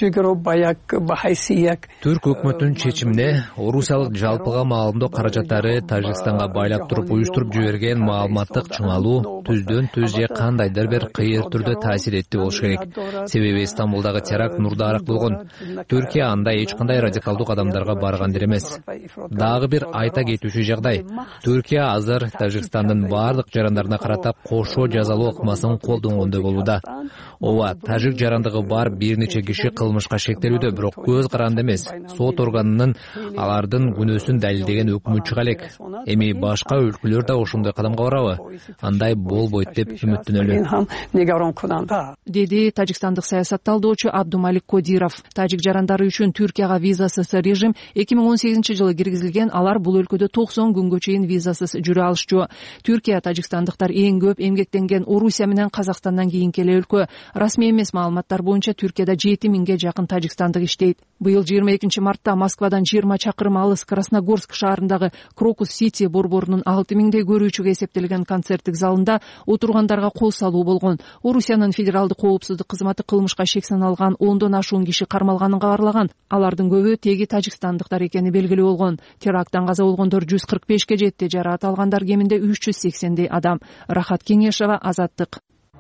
Түрк өкмөтүнүн чечимине Орусиялык жалпыга маалымдоо каражаттары Тажикстанга байлап туруп уюштуруп жиберген маалыматтык чыңалуу түздөн түз же кандайдыр бир кыйыр түрдө таасир этти болуш керек. Себеби Стамбулдагы теракт мурдаараак болгон. Түркия анда эч кандай радикалдуу кадамдарга барган эмес. Дагы бир айта кетүүчү жагдай. Түркия азыр Тажикстандын баардык жарандарына карата кошо жазалоо ыкмасын колдонгондой болууда. Ооба, тажик жарандыгы бар бир нече киши кылмышка шектелүүдө, бирок көз каранды эмес. Сот органынын алардын күнөөсүн далилдеген өкмү чыга элек. Эми башка өлкөлөр да ошондой кадамга барабы? Андай болбойт деп үмүттөнөлү, деди тажикстандык саясат талдоочу Абдумалик Кодиров. Тажик жарандары үчүн Түркияга визасыз режим 2018-жылы киргизилген. Алар бул өлкөдө 90 күнгө чейин визасыз жүрө алышчу. Түркия тажикстандыктар эң көп эмгектенген Орусия менен Казакстандан кийинки эле өлкө. Расмий эмес маалыматтар боюнча Түркияда 7000ге жакын тажикстандык иштейт. Быйыл 22-мартта Москвадан 20 чакырым алыс Красногорск шаарындагы Крокус Сити борборунун 6000дей көрүүчүгө эсептелген концерттик залында отургандарга кол салуу болгон. Орусиянын федералдык коопсуздук кызматы кылмышка шек саналган 10дон ашуун киши кармалганын кабарлаган. Алардын көбү теги тажикстандыктар экени белгилүү болгон. Теракттан каза болгондор 145ке жетти, жараат алгандар кеминде 380дей адам. Рахат Кеңешова, Азаттык.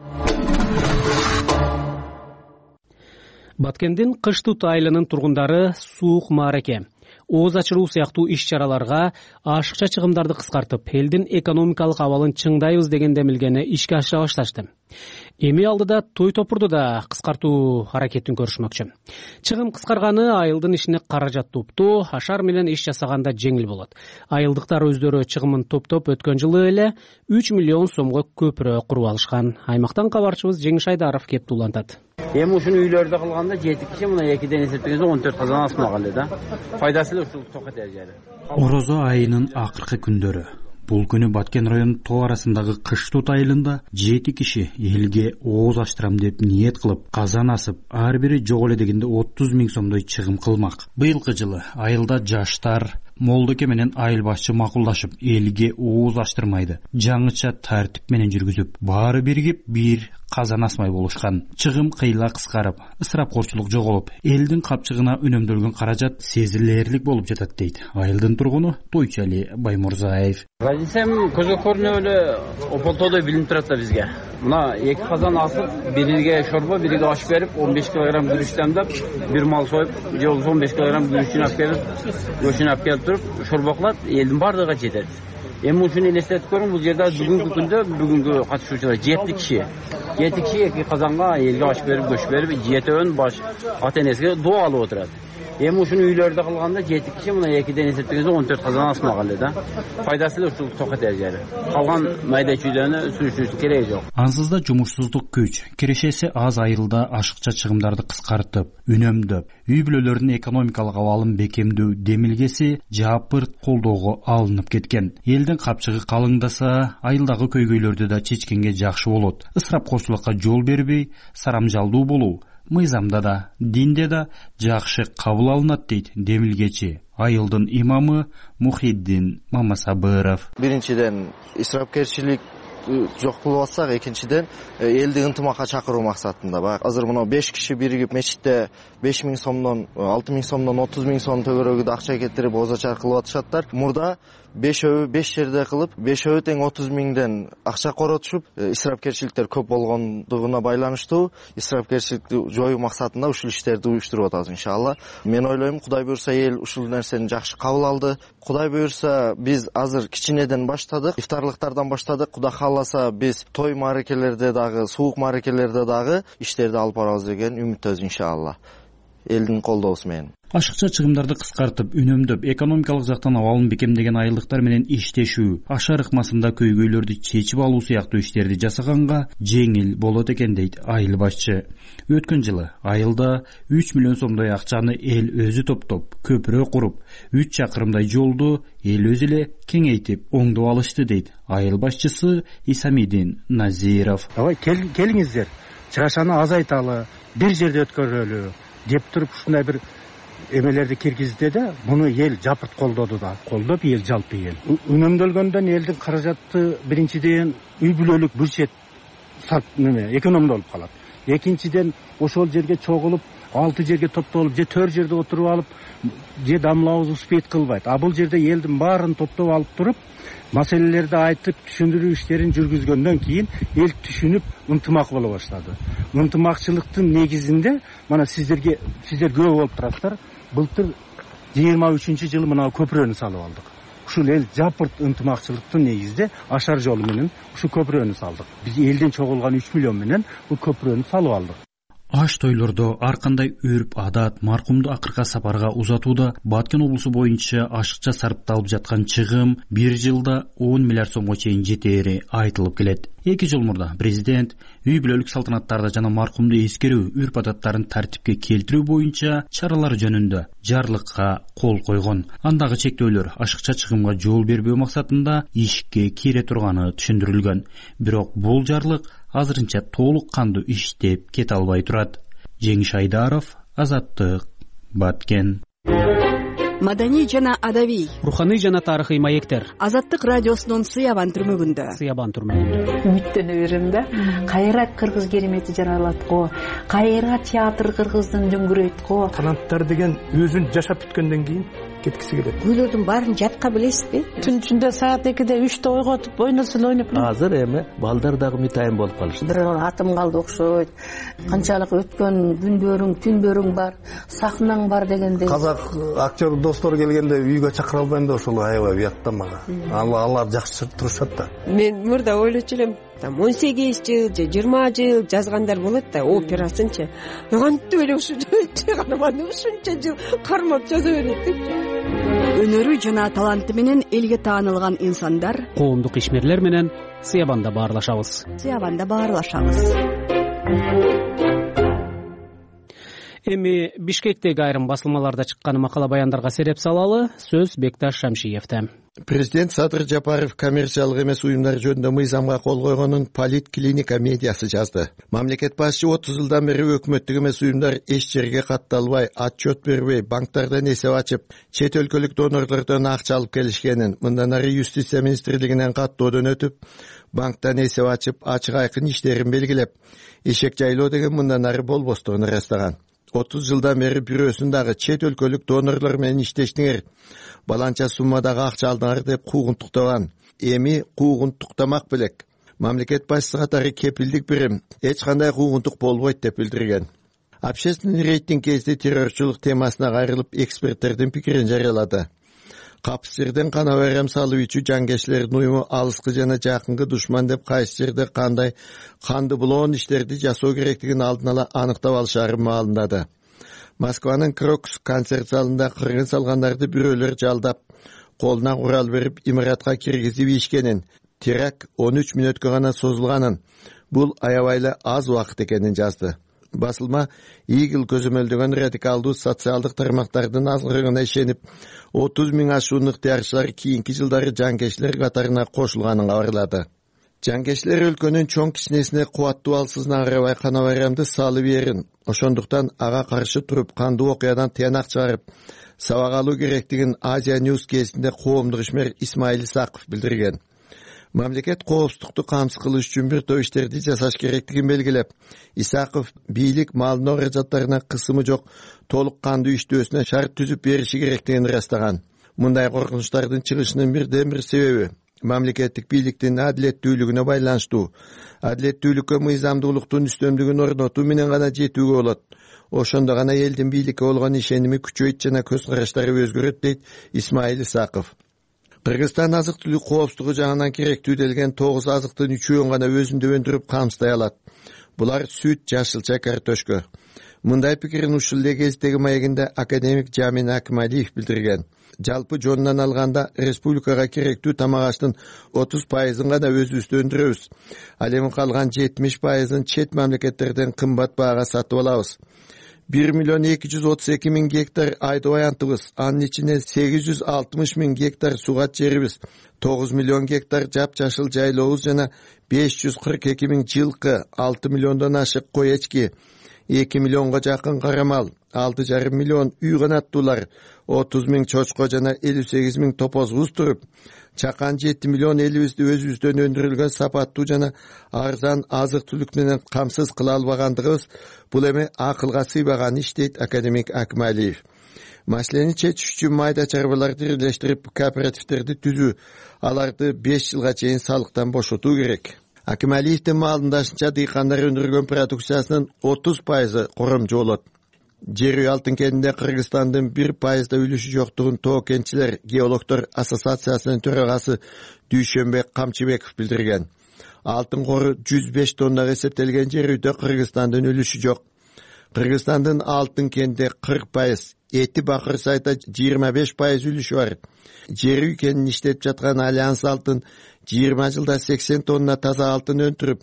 Баткендин Кыштут айылынын тургундары суук маареке, ооз ачыруу сыяктуу иш-чараларга ашыкча чыгымдарды кыскартып, элдин экономикалык абалын чыңдайбыз деген демилгени ишке ашыра башташты. Эми алдыда той топурду да кыскартуу аракетин көрүшмөкчү. Чыгым кыскарганы айылдын ишине каражат тупту, ашар менен иш жасаганда жеңил болот. Айылдыктар өздөрү чыгымын топтоп өткөн жылы эле 3 миллион сомго көпүрө куруп алышкан. Аймактан кабарчыбыз Жеңиш Айдаров кеп улантат. Эми ушуну үйлөрдө кылганда 7 киши мына 2ден эсептегенде 14 казан асмак эле да. Пайдасы эле ушул токет жери. Орозо айынын акыркы күндөрү. Бул күнү Баткен районунун тоо арасындагы Кыштут айылында 7 киши элге ооз ачтырам деп ниет кылып, казан асып, ар бири жок эле дегенде 30 000 сомдой чыгым кылмак. Быйылкы жылы айылда жаштар молдоке менен айыл башчы макулдашып, элге ооз ачтырмайды жаңыча тартип менен жүргүзүп, баары биригип бир казан асмай болушкан. Чыгым кыйла кыскарып, ысырапкорчулук жоголуп, элдин капчыгына үнөмдөлгөн каражат сезилерлик болуп жатат дейт айылдын тургуну Тойчали Баймурзаев. Разисем көзгө көрүнүп эле ополтодой билинип турат да бизге. Мына 2 казан асып, бириге шорбо, бириге аш берип, 15 кг күрүч дамдап, бир мал союп, же 15 кг күрүчүн алып келип, көчүн алып келип туруп, шорбо кылат, элдин бардыгы жетет. Эми ушуну элестетип көрүң, бул жерде бүгүнкү күндө бүгүнкү катышуучулар 7 киши. 7 киши 2 казанга элге аш берип, көч берип, 7 баш ата энесине доо алып отурат. Эми ушуну үйлөрдө кылганда 7 киши мына 2ден эсептегенде 14 казан асмак эле да. Пайдасы эле ушул токет жери. Калган майда чүйдөнү сүйүшүүсү кереги жок. Ансыз да жумушсуздук күч, кирешеси аз айылда ашыкча чыгымдарды кыскартып, үнөмдөп, үй бүлөлөрдүн экономикалык абалын бекемдөө демилгеси жапырт колдоого алынып кеткен. Элдин капчыгы калыңдаса, айылдагы көйгөйлөрдү да чечкенге жакшы болот. Ысырапкорчулукка жол бербей, сарамжалдуу болуу, мыйзамда да, динде да жакшы кабыл алынат дейт демилгечи, айылдын имамы Мухиддин Мамасабыров. Биринчиден исрапкерчилик жок кылып атсак, экинчиден элди ынтымакка чакыруу максатында. Баягы азыр мына 5 киши биригип мечитте 5000 сомдон 6000 сомдон 30000 сом төгөрөгүдө акча кетирип озачар кылып атышаттар. Мурда 5 жерде кылып 5 тең 30 миңден акча коротушуп, исрапкерчиликтер көп болгондугуна байланыштуу исрапкерчиликти жоюу максатында ушул иштерди уюштуруп атабыз иншалла. Мен ойлойм, Кудай буйрса эл ушул нерсени жакшы кабыл алды. Кудай буйрса биз азыр кичинеден баштадык, ифтарлыктардан баштадык. Кудай кааласа биз той мааракелерде дагы, суук мааракелерде дагы иштерди алып барабыз деген үмүттөбүз иншалла. Элдин колдоосу менен. Ашыкча чыгымдарды кыскартып, үнөмдөп, экономикалык жактан абалын бекемдеген айылдыктар менен иштешүү, ашар ыкмасында көйгөйлөрдү чечип алуу сыяктуу иштерди жасаганга жеңил болот экен дейт айыл башчы. Өткөн жылы айылда 3 миллион сомдой акчаны эл өзү топтоп, көпүрө куруп, 3 чакырымдай жолду эл өзү эле кеңейтип, оңдоп алышты дейт айыл башчысы Исамидин Назиров. Келиңиздер, чырашаны азайталы, бир жерде өткөрөлү деп туруп ушундай бир эмелерди киргизди да, муну эл жапырт колдоду да, колдоп эл, жалпы эл. Үнөмдөлгөндөн элдин каражаты биринчиден үй бүлөлүк бюджет экономдолуп калат. Экинчиден ошол жерге чогулуп, 6 жерге топтолуп, же 4 жерде отуруп алып, же дамлабыз успейт кылбайт. А бул жерде элдин баарын топтоп алып туруп, маселелерди айтып, түшүндүрүү иштерин жүргүзгөндөн кийин эл түшүнүп, ынтымак боло баштады. Ынтымакчылыктын негизинде, мана сиздер көп болуп турасыздар. Былтыр 23-жылы мына көпүрөнү салып алдык. Ушул эл жапырт ынтымакчылыктын негизинде ашар жолу менен ушул көпүрөнү салдык. Биз элден чогулган 3 миллион менен бул көпүрөнү салып алдык. Аш тойлордо ар кандай үрп адат маркумду акыркы сапарга узатууда Баткен облусу боюнча ашыкча сарпталып жаткан чыгым 1 жылда 10 миллиард сомго чейин жетери айтылып келет. 2 жыл мурда президент үй бүлөлүк салтанаттарды жана маркумду эскерүү, үрп адаттарын тартипке келтирүү боюнча чаралар жөнүндө жарлыкка кол койгон. Андагы чектөөлөр ашыкча чыгымга жол бербөө максатында ишке кире турганы түшүндүрүлгөн. Бирок бул жарлык азырынча толук кандуу иштеп кете албай турат. Жеңиш Айдаров, Азаттык, Баткен. Маданий жана адабий, руханий жана тарыхый маектер. Азаттык радиосунун Сыябан түрмөгүндө. Үмүттөнө берем да. Кайра кыргыз керемети жаралат го, кайра театр кыргыздын дөңгүрөйт го. Таланттар деген өзүн жашап бүткөндөн кийин кеткиси келет. Күйлөрдүн баарын жатка билесизби? Түн ичинде саат 2-де 3-те ойготуп, ойносун ойноп. Азыр эми балдар дагы мытайын болуп калышты. Бир атым калды окшойт. Канчалык өткөн күндөрүң, түндөрүң бар, сахнаң бар дегенде. Казак актер достор келгенде үйгө чакыра албайм да, ошол аябай уятта мага. Алар жакшы турушат да. Мен мурда ойлочу элем, 18 жыл же 20 жыл жазгандар болот да, операсынчы. Кантип эле ушул чыгарманы ушунча жыл кармап жаза берет депчи. Өнөрү жана таланты менен элге таанылган инсандар, коомдук ишмерлер менен Сыябанда баарлашабыз. Эми Бишкектеги айрым басылмаларда чыккан макала баяндарга сереп салалы. Сөз Бекташ Шамшиевде. Президент Садыр Жапаров коммерциялык эмес уюмдар жөнүндө мыйзамга кол койгонун Политклиника медиасы жазды. Мамлекет башчы 30 жылдан бери өкмөттүк эмес уюмдар эч жерге катталбай, отчет бербей, банктардан эсеп ачып, чет өлкөлүк донорлордон акча алып келишкенин, мындан ары Юстиция министрлигинен каттоодон өтүп, банктан эсеп ачып, ачык айкын иштерин белгилеп, эшек жайлоо деген мындан ары болбостугун ырастаган. 30 жылдан бери бирөөсүн дагы чет өлкөлүк донорлор менен иштештиңер, баланча суммадагы акча алдыңар деп куугунтуктаган. Эми куугунтуктамак белек. Мамлекет башчысы катары кепилдик берем, эч кандай куугунтук болбойт деп билдирген. Общественный рейтинг кезде террорчулук темасына кайрылып эксперттердин пикирин жарыялады. Капсырдын кана байрам салуу үчүн жангечлердин уюму алыскы жана жакынкы душман деп кайсы жерде кандай канды булоон иштерди жасоо керектигин алдын ала аныктап алышары маалымдады. Москванын Крокус концерт залында кыргын салгандарды бирөөлөр жалдап, колуна курал берип имаратка киргизип ийишкенин, теракт 13 мүнөткө гана созулганын, бул аябай аз убакыт экенин жазды. Басылма Игил көзөмөлдөгөн радикалдуу социалдык тармактардын азгырыгына ишенип, 30 000 ашуун ыктыярчылар кийинки жылдары жангечлер катарына кошулганын кабарлады. Жангечлер өлкөнүн чоң кичинесине кубаттуу алсызына карабай кана байрамды салып берин, ошондуктан ага каршы туруп кандуу окуядан тыянак чыгарып сабак алуу керектигин Азия Ньюс гезитинде коомдук ишмер Исмаил Исаков билдирген. Мамлекет коопсуздукту камсыз кылыш үчүн бир топ иштерди жасаш керектигин белгилеп, Исаков бийлик малдын каражаттарына кысымы жок толук кандуу иштөөсүнө шарт түзүп бериши керектигин ырастаган. Мындай коркунучтардын чыгышынын бирден бир себеби мамлекеттик бийликтин адилеттүүлүгүнө байланыштуу. Адилеттүүлүккө мыйзамдуулуктун үстөмдүгүн орнотуу менен гана жетүүгө болот. Ошондо гана элдин бийликке болгон ишеними күчөйт жана көз караштары өзгөрөт, дейт Исмаил Исаков. Кыргызстан азык-түлүк коопсуздугу жагынан керектүү делген 9 азыктын 3-өн гана өзүндө өндүрүп камсыздай алат. Булар сүт, жашылча, картошка. Мындай пикирин ушул эле кездеги маегинде академик Жамин Акмалиев билдирген. Жалпы жонунан алганда республикага керектүү тамак аштын 30%-ын гана өзүбүздө өндүрөбүз. Ал эми калган 70%-ын чет мамлекеттерден кымбат баага сатып алабыз. 1.232.000 гектар айдоо аянтыбыз, анын ичинде 860.000 гектар сугат жерибиз, 9 миллион гектар жап-жашыл жайлообуз жана 542.000 жылкы, 6 миллиондон ашык кой эчки, 2 миллионго жакын карамал, 6,5 миллион үй канаттуулар, 30.000 чочко жана 58.000 топозубуз туруп, чакан 7 миллион элибизди өзүбүздөн өндүрүлгөн сапаттуу жана арзан азык-түлүк менен камсыз кыла албагандыгыбыз бул эми акылга сыйбаган иш, дейт академик Акмалиев. Маселени чечиш үчүн майда чарбаларды бирлештирип кооперативдерди түзүү, аларды 5 жылга чейин салыктан бошотуу керек. Акмалиевдин маалымдашынча дыйкандар өндүргөн продукциясынын 30%-ы коромжу болот. Жер үй алтын кенинде Кыргызстандын 1% үлүшү жоктугун Тоо кентчилер геологдор ассоциациясынын төрагасы Дүйшөнбек Камчыбеков билдирген. Алтын кору 105 тоннага эсептелген жер үйдө Кыргызстандын үлүшү жок. Кыргызстандын алтын кенинде 40%, эти бакыр сайта 25% үлүшү бар. Жер үй кенин иштеп жаткан Альянс алтын 20 жылда 80 тонна таза алтын өндүрүп,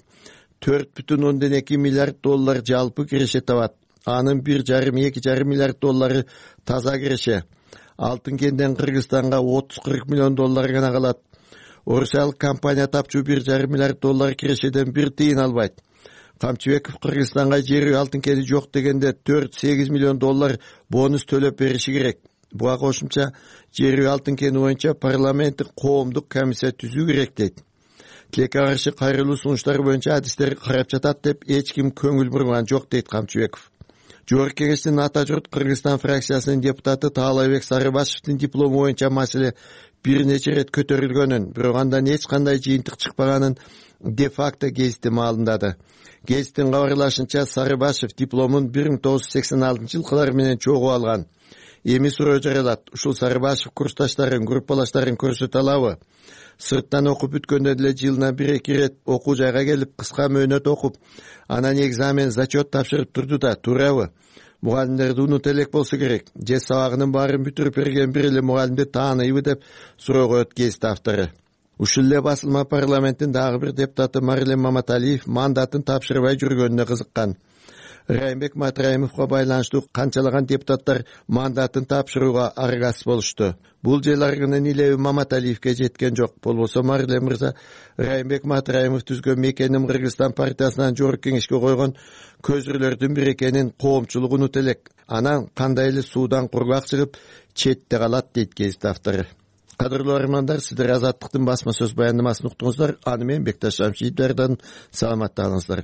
4,2 миллиард доллар жалпы киреше табат. Анын 1,5-2,5 миллиард доллары таза киреше. Алтын кенден Кыргызстанга 30-40 миллион доллар гана калат. Орусиялык компания тапчу 1,5 миллиард доллар кирешеден бир тыйын албайт. Камчыбеков Кыргызстанга жер үй алтын кени жок дегенде 4-8 миллион доллар бонус төлөп бериши керек. Буга кошумча жер үй алтын кени боюнча парламенттик коомдук комиссия түзүү керек, дейт. Тилекке каршы кайрылуу сунуштар боюнча адистер карап жатат деп эч ким көңүл бурган жок, дейт Камчыбеков. Жогорку кеңештин Ата журт Кыргызстан фракциясынын депутаты Таалайбек Сарыбашевдин диплому боюнча маселе бир нече ирет көтөрүлгөнүн, бирок андан эч кандай жыйынтык чыкпаганын де-факто гезити маалымдады. Гезиттин кабарлашынча Сарыбашев дипломун 1986 жылкылар менен чогуу алган. Эми суроо жаралат. Ушул Сарыбашев курсташтарын, группалаштарын көрсөтө алабы? Сырттан окуп бүткөндө деле жылына 1-2 ирет окуу жайга келип, кыска мөөнөт окуп, анан экзамен, зачет тапшырып турду да, туурабы? Мугалимдерди унут элек болсо керек. Же сабагынын баарын бүтүрүп берген бир эле мугалимди тааныйбы деп суроо коет гезит автору. Ушул эле басылма парламенттин дагы бир депутаты Марилем Маматалиев мандатын тапшырбай жүргөнүнө кызыккан. Райымбек Матраимовго байланыштуу канчалаган депутаттар мандатын тапшырууга аргасыз болушту. Бул жыл аргынын илеби Маматалиевге жеткен жок. Болбосо Марилем мырза Райымбек Матраимов түзгөн Мекеним Кыргызстан партиясынан жогорку кеңешке койгон көзүрлөрдүн бири экенин коомчулук унут элек. Анан кандай эле суудан кургак чыгып четте калат, дейт гезит автору. Кадырлуу армандар, сиздер Азаттыктын басма сөз баяндамасын уктуңуздар. Аны менен Бекташ Шамшидовдон саламаттаңыздар.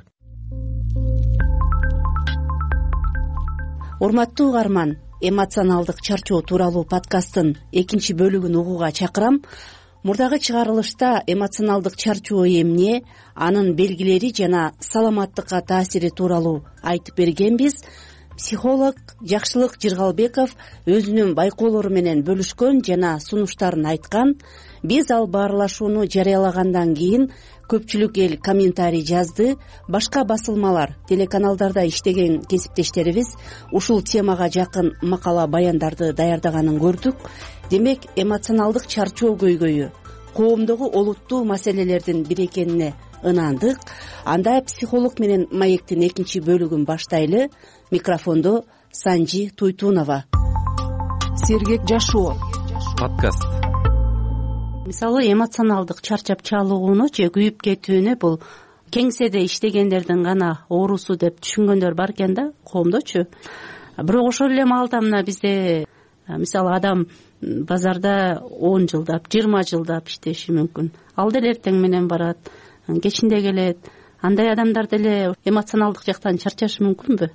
Урматтуу угарман, эмоционалдык чарчоо тууралуу подкасттын экинчи бөлүгүн угууга чакырам. Мурдагы чыгарылышта эмоционалдык чарчоо эмне, анын белгилери жана саламаттыкка таасири тууралуу айтып бергенбиз. Психолог Жакшылык Жыргалбеков өзүнүн байкоолору менен бөлүшкөн жана сунуштарын айткан. Биз ал баарлашууну жарыялагандан кийин көпчүлүк эл комментарий жазды. Башка басылмалар, телеканалдарда иштеген кесиптештерибиз ушул темага жакын макала баяндарды даярдаганын көрдүк. Демек, эмоционалдык чарчоо көйгөйү коомдогу олуттуу маселелердин бири экенине ынандык. Анда психолог менен маектин экинчи бөлүгүн баштайлы. Микрофондо Санжи Туйтунова. Сергек жашоо подкаст. Мисалы, эмоционалдык чарчап чалууну же күйүп кетүүнү бул кеңседе иштегендердин гана оорусу деп түшүнгөндөр бар экен да коомдочу. Бирок ошол эле маалда мына бизде мисалы адам базарда 10 жылдап 20 жылдап иштеши мүмкүн. Ал деле эртең менен барат, кечинде келет. Андай адамдар деле эмоционалдык жактан чарчашы мүмкүнбү?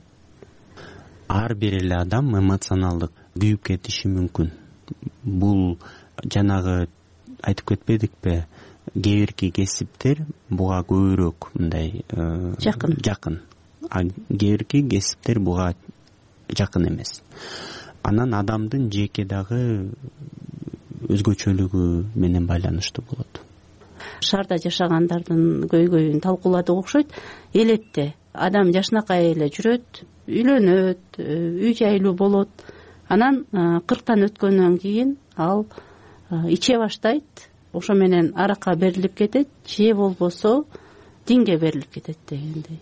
Ар бир эле адам эмоционалдык күйүп кетиши мүмкүн. Бул жанагы айтып кетпедикпи, кээ бирки кесиптер буга көбүрөөк мындай жакын. А кээ бирки кесиптер буга жакын эмес. Анан адамдын жеке дагы өзгөчөлүгү менен байланыштуу болот. Шаарда жашагандардын көйгөйүн талкууладык окшойт. Элетте адам жашынакай эле жүрөт, үйлөнөт, үй жайлуу болот. Анан 40тан өткөндөн кийин ал иче баштайт. Ошо менен аракка берилип кетет, же болбосо динге берилип кетет дегендей.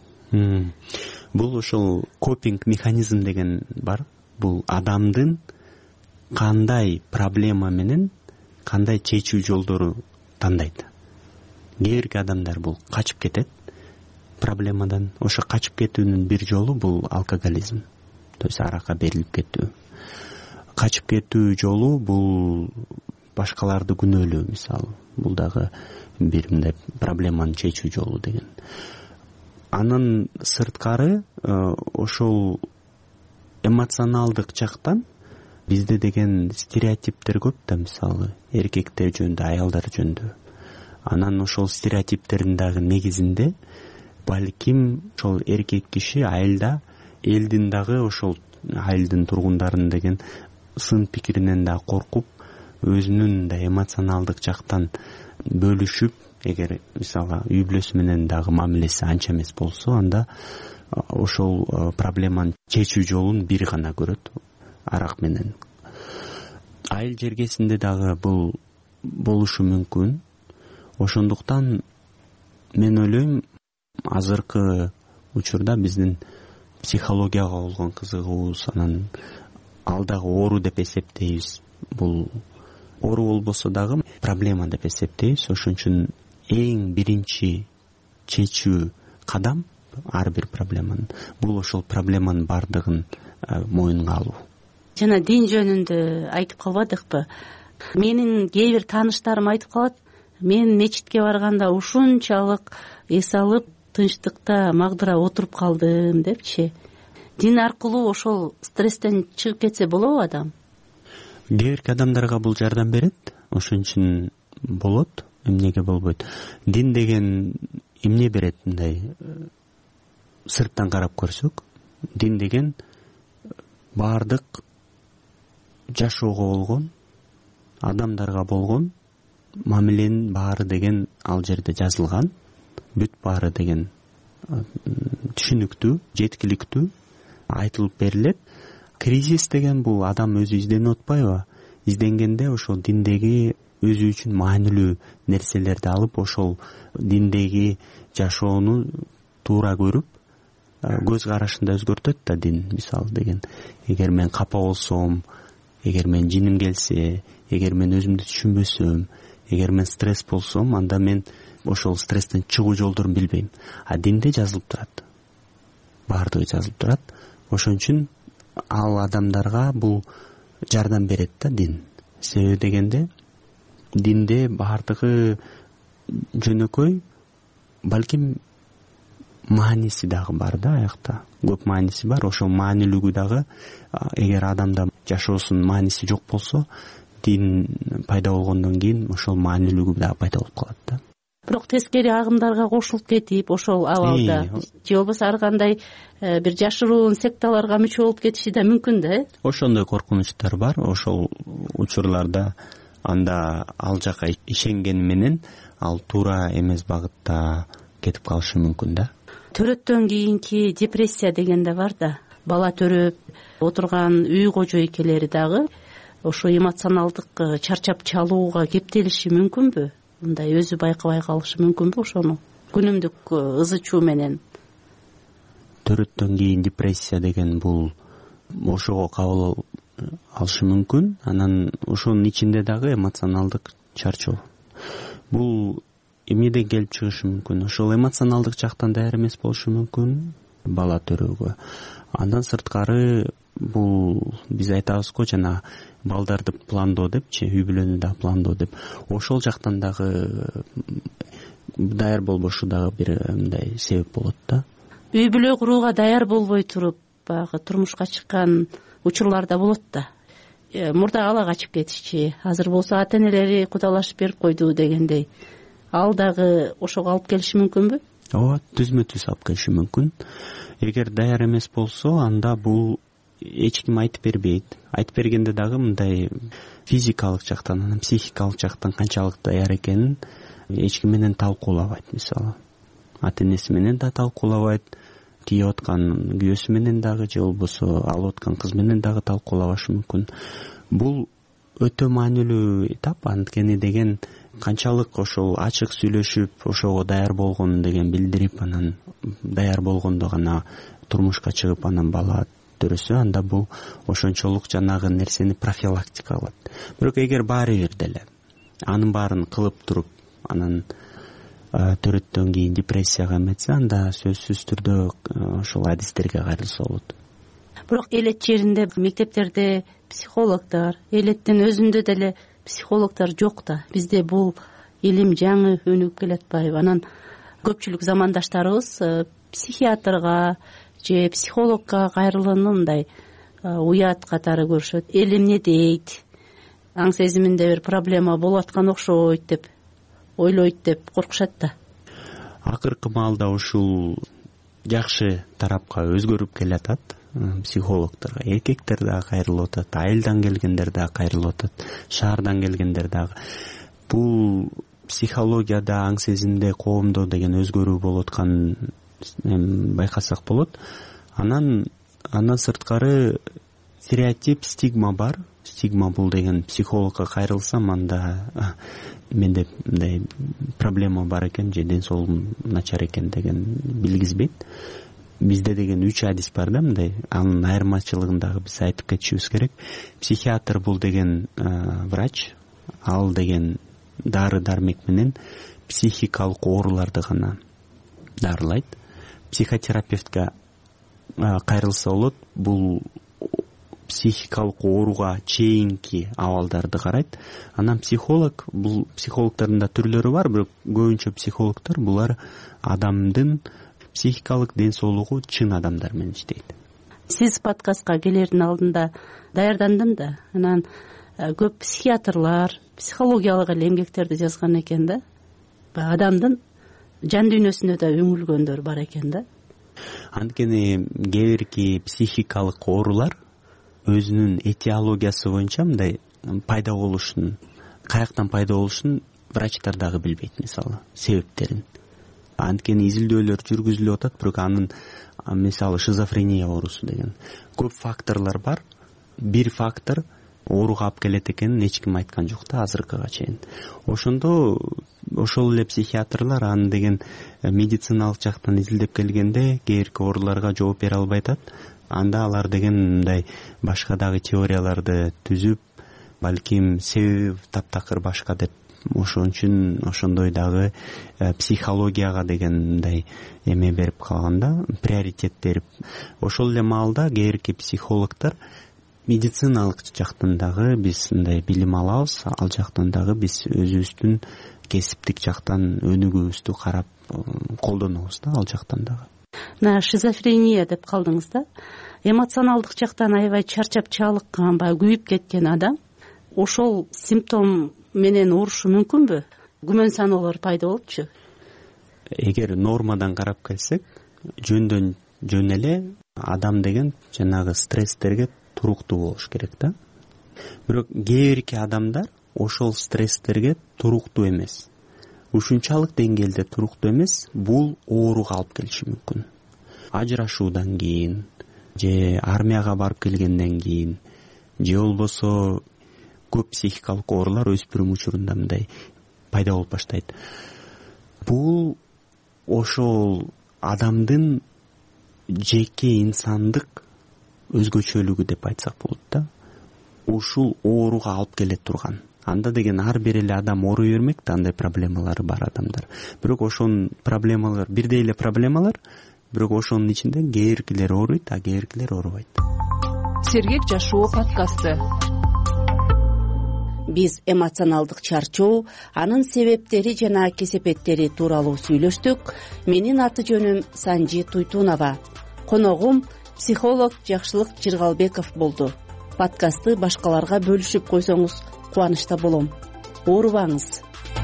Бул ошол копинг механизм деген бар. Бул адамдын кандай проблема менен кандай чечүү жолдору тандайт. Кээ бирки адамдар бул качып кетет проблемадан. Ошо качып кетүүнүн бир жолу бул алкоголизм. То есть аракка берилип кетүү. Качып кетүү жолу бул башкаларды күнөөлөө, мисалы. Бул дагы бир мындай проблеманы чечүү жолу деген. Анын сырткары ошол эмоционалдык жактан бизде деген стереотиптер көп да, мисалы, эркектер жөнүндө, аялдар жөнүндө. Анан ошол стереотиптердин дагы негизинде балким ошол эркек киши айылда элдин дагы ошол айылдын тургундарын деген сын пикиринен да коркуп, өзүнүн да эмоционалдык жактан бөлүшүп, эгер мисалы үй бүлөсү менен дагы мамилеси анча эмес болсо, анда ошол проблеманы чечүү жолун бир гана көрөт, арак менен. Айыл жергесинде дагы бул болушу мүмкүн. Ошондуктан мен ойлойм, азыркы учурда биздин психологияга болгон кызыгуубуз, анан ал дагы оору деп эсептейбиз. Бул оору болбосо дагы проблема деп эсептейбиз. Ошон үчүн эң биринчи чечүү кадам ар бир проблеманын бул ошол проблеманын бардыгын моюнга алуу. Жана дин жөнүндө айтып калбадыкпы? Менин кээ бир тааныштарым айтып калат, мен мечитке барганда ушунчалык эс алып, тынчтыкта магдыра отуруп калдым депчи. Дин аркылуу ошол стресстен чыгып кетсе болобу адам? Кээ бирки адамдарга бул жардам берет, ошон үчүн болот, эмнеге болбойт. Дин деген эмне берет, мындай сырттан карап көрсөк, дин деген баардык жашоого болгон, адамдарга болгон мамиленин баары деген ал жерде жазылган. Бүт баары деген түшүнүктүү, жеткиликтүү айтылып берилет. Кризис деген бул адам өзү изденип атпайбы? Изденгенде ошол диндеги өзү үчүн маанилүү нерселерди алып, ошол диндеги жашоону туура көрүп, көз карашын да өзгөртөт да дин. Мисалы деген, эгер мен капа болсом, эгер мен жиним келсе, эгер мен өзүмдү түшүнбөсөм, эгер мен стресс болсом, анда мен ошол стресстен чыгуу жолдорун билбейм. А динде жазылып турат. Баардыгы жазылып турат. Ошон үчүн ал адамдарга бул жардам берет да дин. Себеби дегенде динде баардыгы жөнөкөй, балким мааниси дагы бар да, аякта көп мааниси бар. Ошол маанилүүгү дагы, эгер адамда жашоосунун мааниси жок болсо, дин пайда болгондон кийин ошол маанилүүгү дагы пайда болуп калат да. Бирок тескери агымдарга кошулуп кетип, ошол абалда же болбосо ар кандай бир жашыруун секталарга мүчө болуп кетиши да мүмкүн да. Ошондой коркунучтар бар. Ошол учурларда анда ал жака ишенгени менен ал туура эмес багытта кетип калышы мүмкүн да. Төрөттөн кийинки депрессия деген да бар да. Бала төрөп отурган үй кожо экелери дагы ошо эмоционалдык чарчап чалууга кептелиши мүмкүнбү? Мындай өзү байкабай калышы мүмкүнбү ошону? Күнүмдүк ызы чуу менен. Төрөттөн кийин депрессия деген бул ошого кабыл алышы мүмкүн. Анан ошонун ичинде дагы эмоционалдык чарчоо. Бул эмнеден келип чыгышы мүмкүн? Ошол эмоционалдык жактан даяр эмес болушу мүмкүн бала төрөөгө. Андан сырткары бул биз айтабыз го жана балдарды пландоо депчи, үй бүлөнү да пландоо деп. Ошол жактан дагы даяр болбошу дагы бир мындай себеп болот да. Үй бүлө курууга даяр болбой туруп баягы турмушка чыккан учурлар да болот да. Мурда ала качып кетишчи, азыр болсо ата энелери кудалашып берип койду дегендей. Ал дагы ошого алып келиши мүмкүнбү? Ооба, түзмө-түз алып келиши мүмкүн. Эгер даяр эмес болсо, анда бул эч ким айтып бербейт. Айтып бергенде дагы мындай физикалык жактан, анан психикалык жактан канчалык даяр экенин эч ким менен талкуулабайт. Мисалы, ата энеси менен да талкуулабайт, кийип аткан күйөөсү менен дагы же болбосо алып аткан кыз менен дагы талкуулабашы мүмкүн. Бул өтө маанилүү этап, анткени деген канчалык ошол ачык сүйлөшүп, ошого даяр болгонун деген билдирип, анан даяр болгондо гана турмушка чыгып, анан бала төрөсө, анда бул ошончолук жанагы нерсени профилактика кылат. Бирок эгер баары бир деле анын баарын кылып туруп, анан төрөттөн кийин депрессияга эметсе, анда сөзсүз түрдө ошол адистерге кайрылса болот. Бирок элет жеринде, мектептерде психологдор, элеттин өзүндө деле психологдор жок да. Бизде бул илим жаңы өнүгүп келатпайбы? Анан көпчүлүк замандаштарыбыз психиатрга же психологко кайрылууну мындай уят катары көрүшөт. Эл эмне дейт? Аң сезиминде бир проблема болуп аткан окшойт деп ойлойт деп коркушат да. Акыркы маалда ушул жакшы тарапка өзгөрүп келатат. Психологдорго эркектер дагы кайрылып атат, айылдан келгендер дагы кайрылып атат, шаардан келгендер дагы. Бул психологияда, аң сезимде, коомдо деген өзгөрүү болуп атканын байкасак болот. Андан сырткары стереотип, стигма бар. Стигма бул деген психологко кайрылсам, анда менде мындай проблема бар экен же ден соолугум начар экен деген билгизбейт. Бизде деген 3 адис бар да, мындай. Анын айырмачылыгын дагы биз айтып кетишибиз керек. Психиатр бул деген врач, ал деген дары дармек менен психикалык ооруларды гана дарылайт. Психотерапевтке кайрылса болот, бул психикалык ооруга чейинки абалдарды карайт. Анан психолог, бул психологдордун да түрлөрү бар, бирок көбүнчө психологдор булар адамдын психикалык ден соолугу чын адамдар менен иштейт. Сиз подкастка келердин алдында даярдандым да, анан көп психиатрлар психологиялык эле эмгектерди жазган экен да. Адамдын жан дүйнөсүнө да үңүлгөндөр бар экен да. Анткени кээ бирки психикалык оорулар өзүнүн этиологиясы боюнча мындай пайда болушун, каяктан пайда болушун врачтар дагы билбейт, мисалы, себептерин. Анткени изилдөөлөр жүргүзүлүп атат, бирок анын мисалы шизофрения оорусу деген көп факторлор бар. Бир фактор ооруга алып келет экенин эч ким айткан жок да азыркыга чейин. Ошондо ошол эле психиатрлар аны деген медициналык жактан изилдеп келгенде кээ бирки ооруларга жооп бере албай атат. Анда алар деген мындай башка дагы теорияларды түзүп, балким себеби таптакыр башка деп, ошон үчүн ошондой дагы психологияга деген мындай эме берип калганда, приоритет берип. Ошол эле маалда кээ бирки психологдор медициналык жактан дагы биз мындай билим алабыз, ал жактан дагы биз өзүбүздүн кесиптик жактан өнүгүүбүздү карап колдонобуз да, ал жактан дагы. Мына шизофрения деп калдыңыз да. Эмоционалдык жактан аябай чарчап чалыккан, күйүп кеткен адам ошол симптом менен оорушу мүмкүнбү? Күмөн саноолор пайда болупчу. Эгер нормадан карап келсек, жөндөн жөн эле адам деген жанагы стресстерге туруктуу болуш керек да. Бирок кээ бирки адамдар ошол стресстерге туруктуу эмес. Ушунчалык деңгээлде туруктуу эмес, бул ооруга алып келиши мүмкүн. Ажырашуудан кийин, же армияга барып келгенден кийин, же болбосо көп психикалык оорулар өспүрүм учурунда мындай пайда болуп баштайт. Бул ошол адамдын жеке инсандык өзгөчөлүгү деп айтсак болот да. Ушул ооруга алып келе турган, анда деген ар бир эле адам ооруй бермек да, андай проблемалары бар адамдар. Бирок ошонун проблемалар бирдей эле проблемалар, бирок ошонун ичинде кээ биркилер ооруйт, а кээ биркилер оорубайт. Сергек жашоо подкасты. Биз эмоционалдык чарчоо, анын себептери жана кесепеттери тууралуу сүйлөштүк. Менин аты жөнүм Санжи Туйтунова. Коногум психолог Жакшылык Жыргалбеков болду. Подкастты башкаларга бөлүшүп койсоңуз кубанычта болом. Оорубаңыз.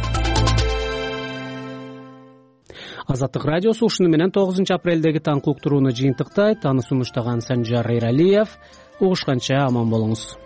Азаттык радиосу ушуну менен 9 апрелдеги таңкы уктурууну жыйынтыктайт. Аны сунуштаган Санжар Эралиев. Угушканча аман болуңуз.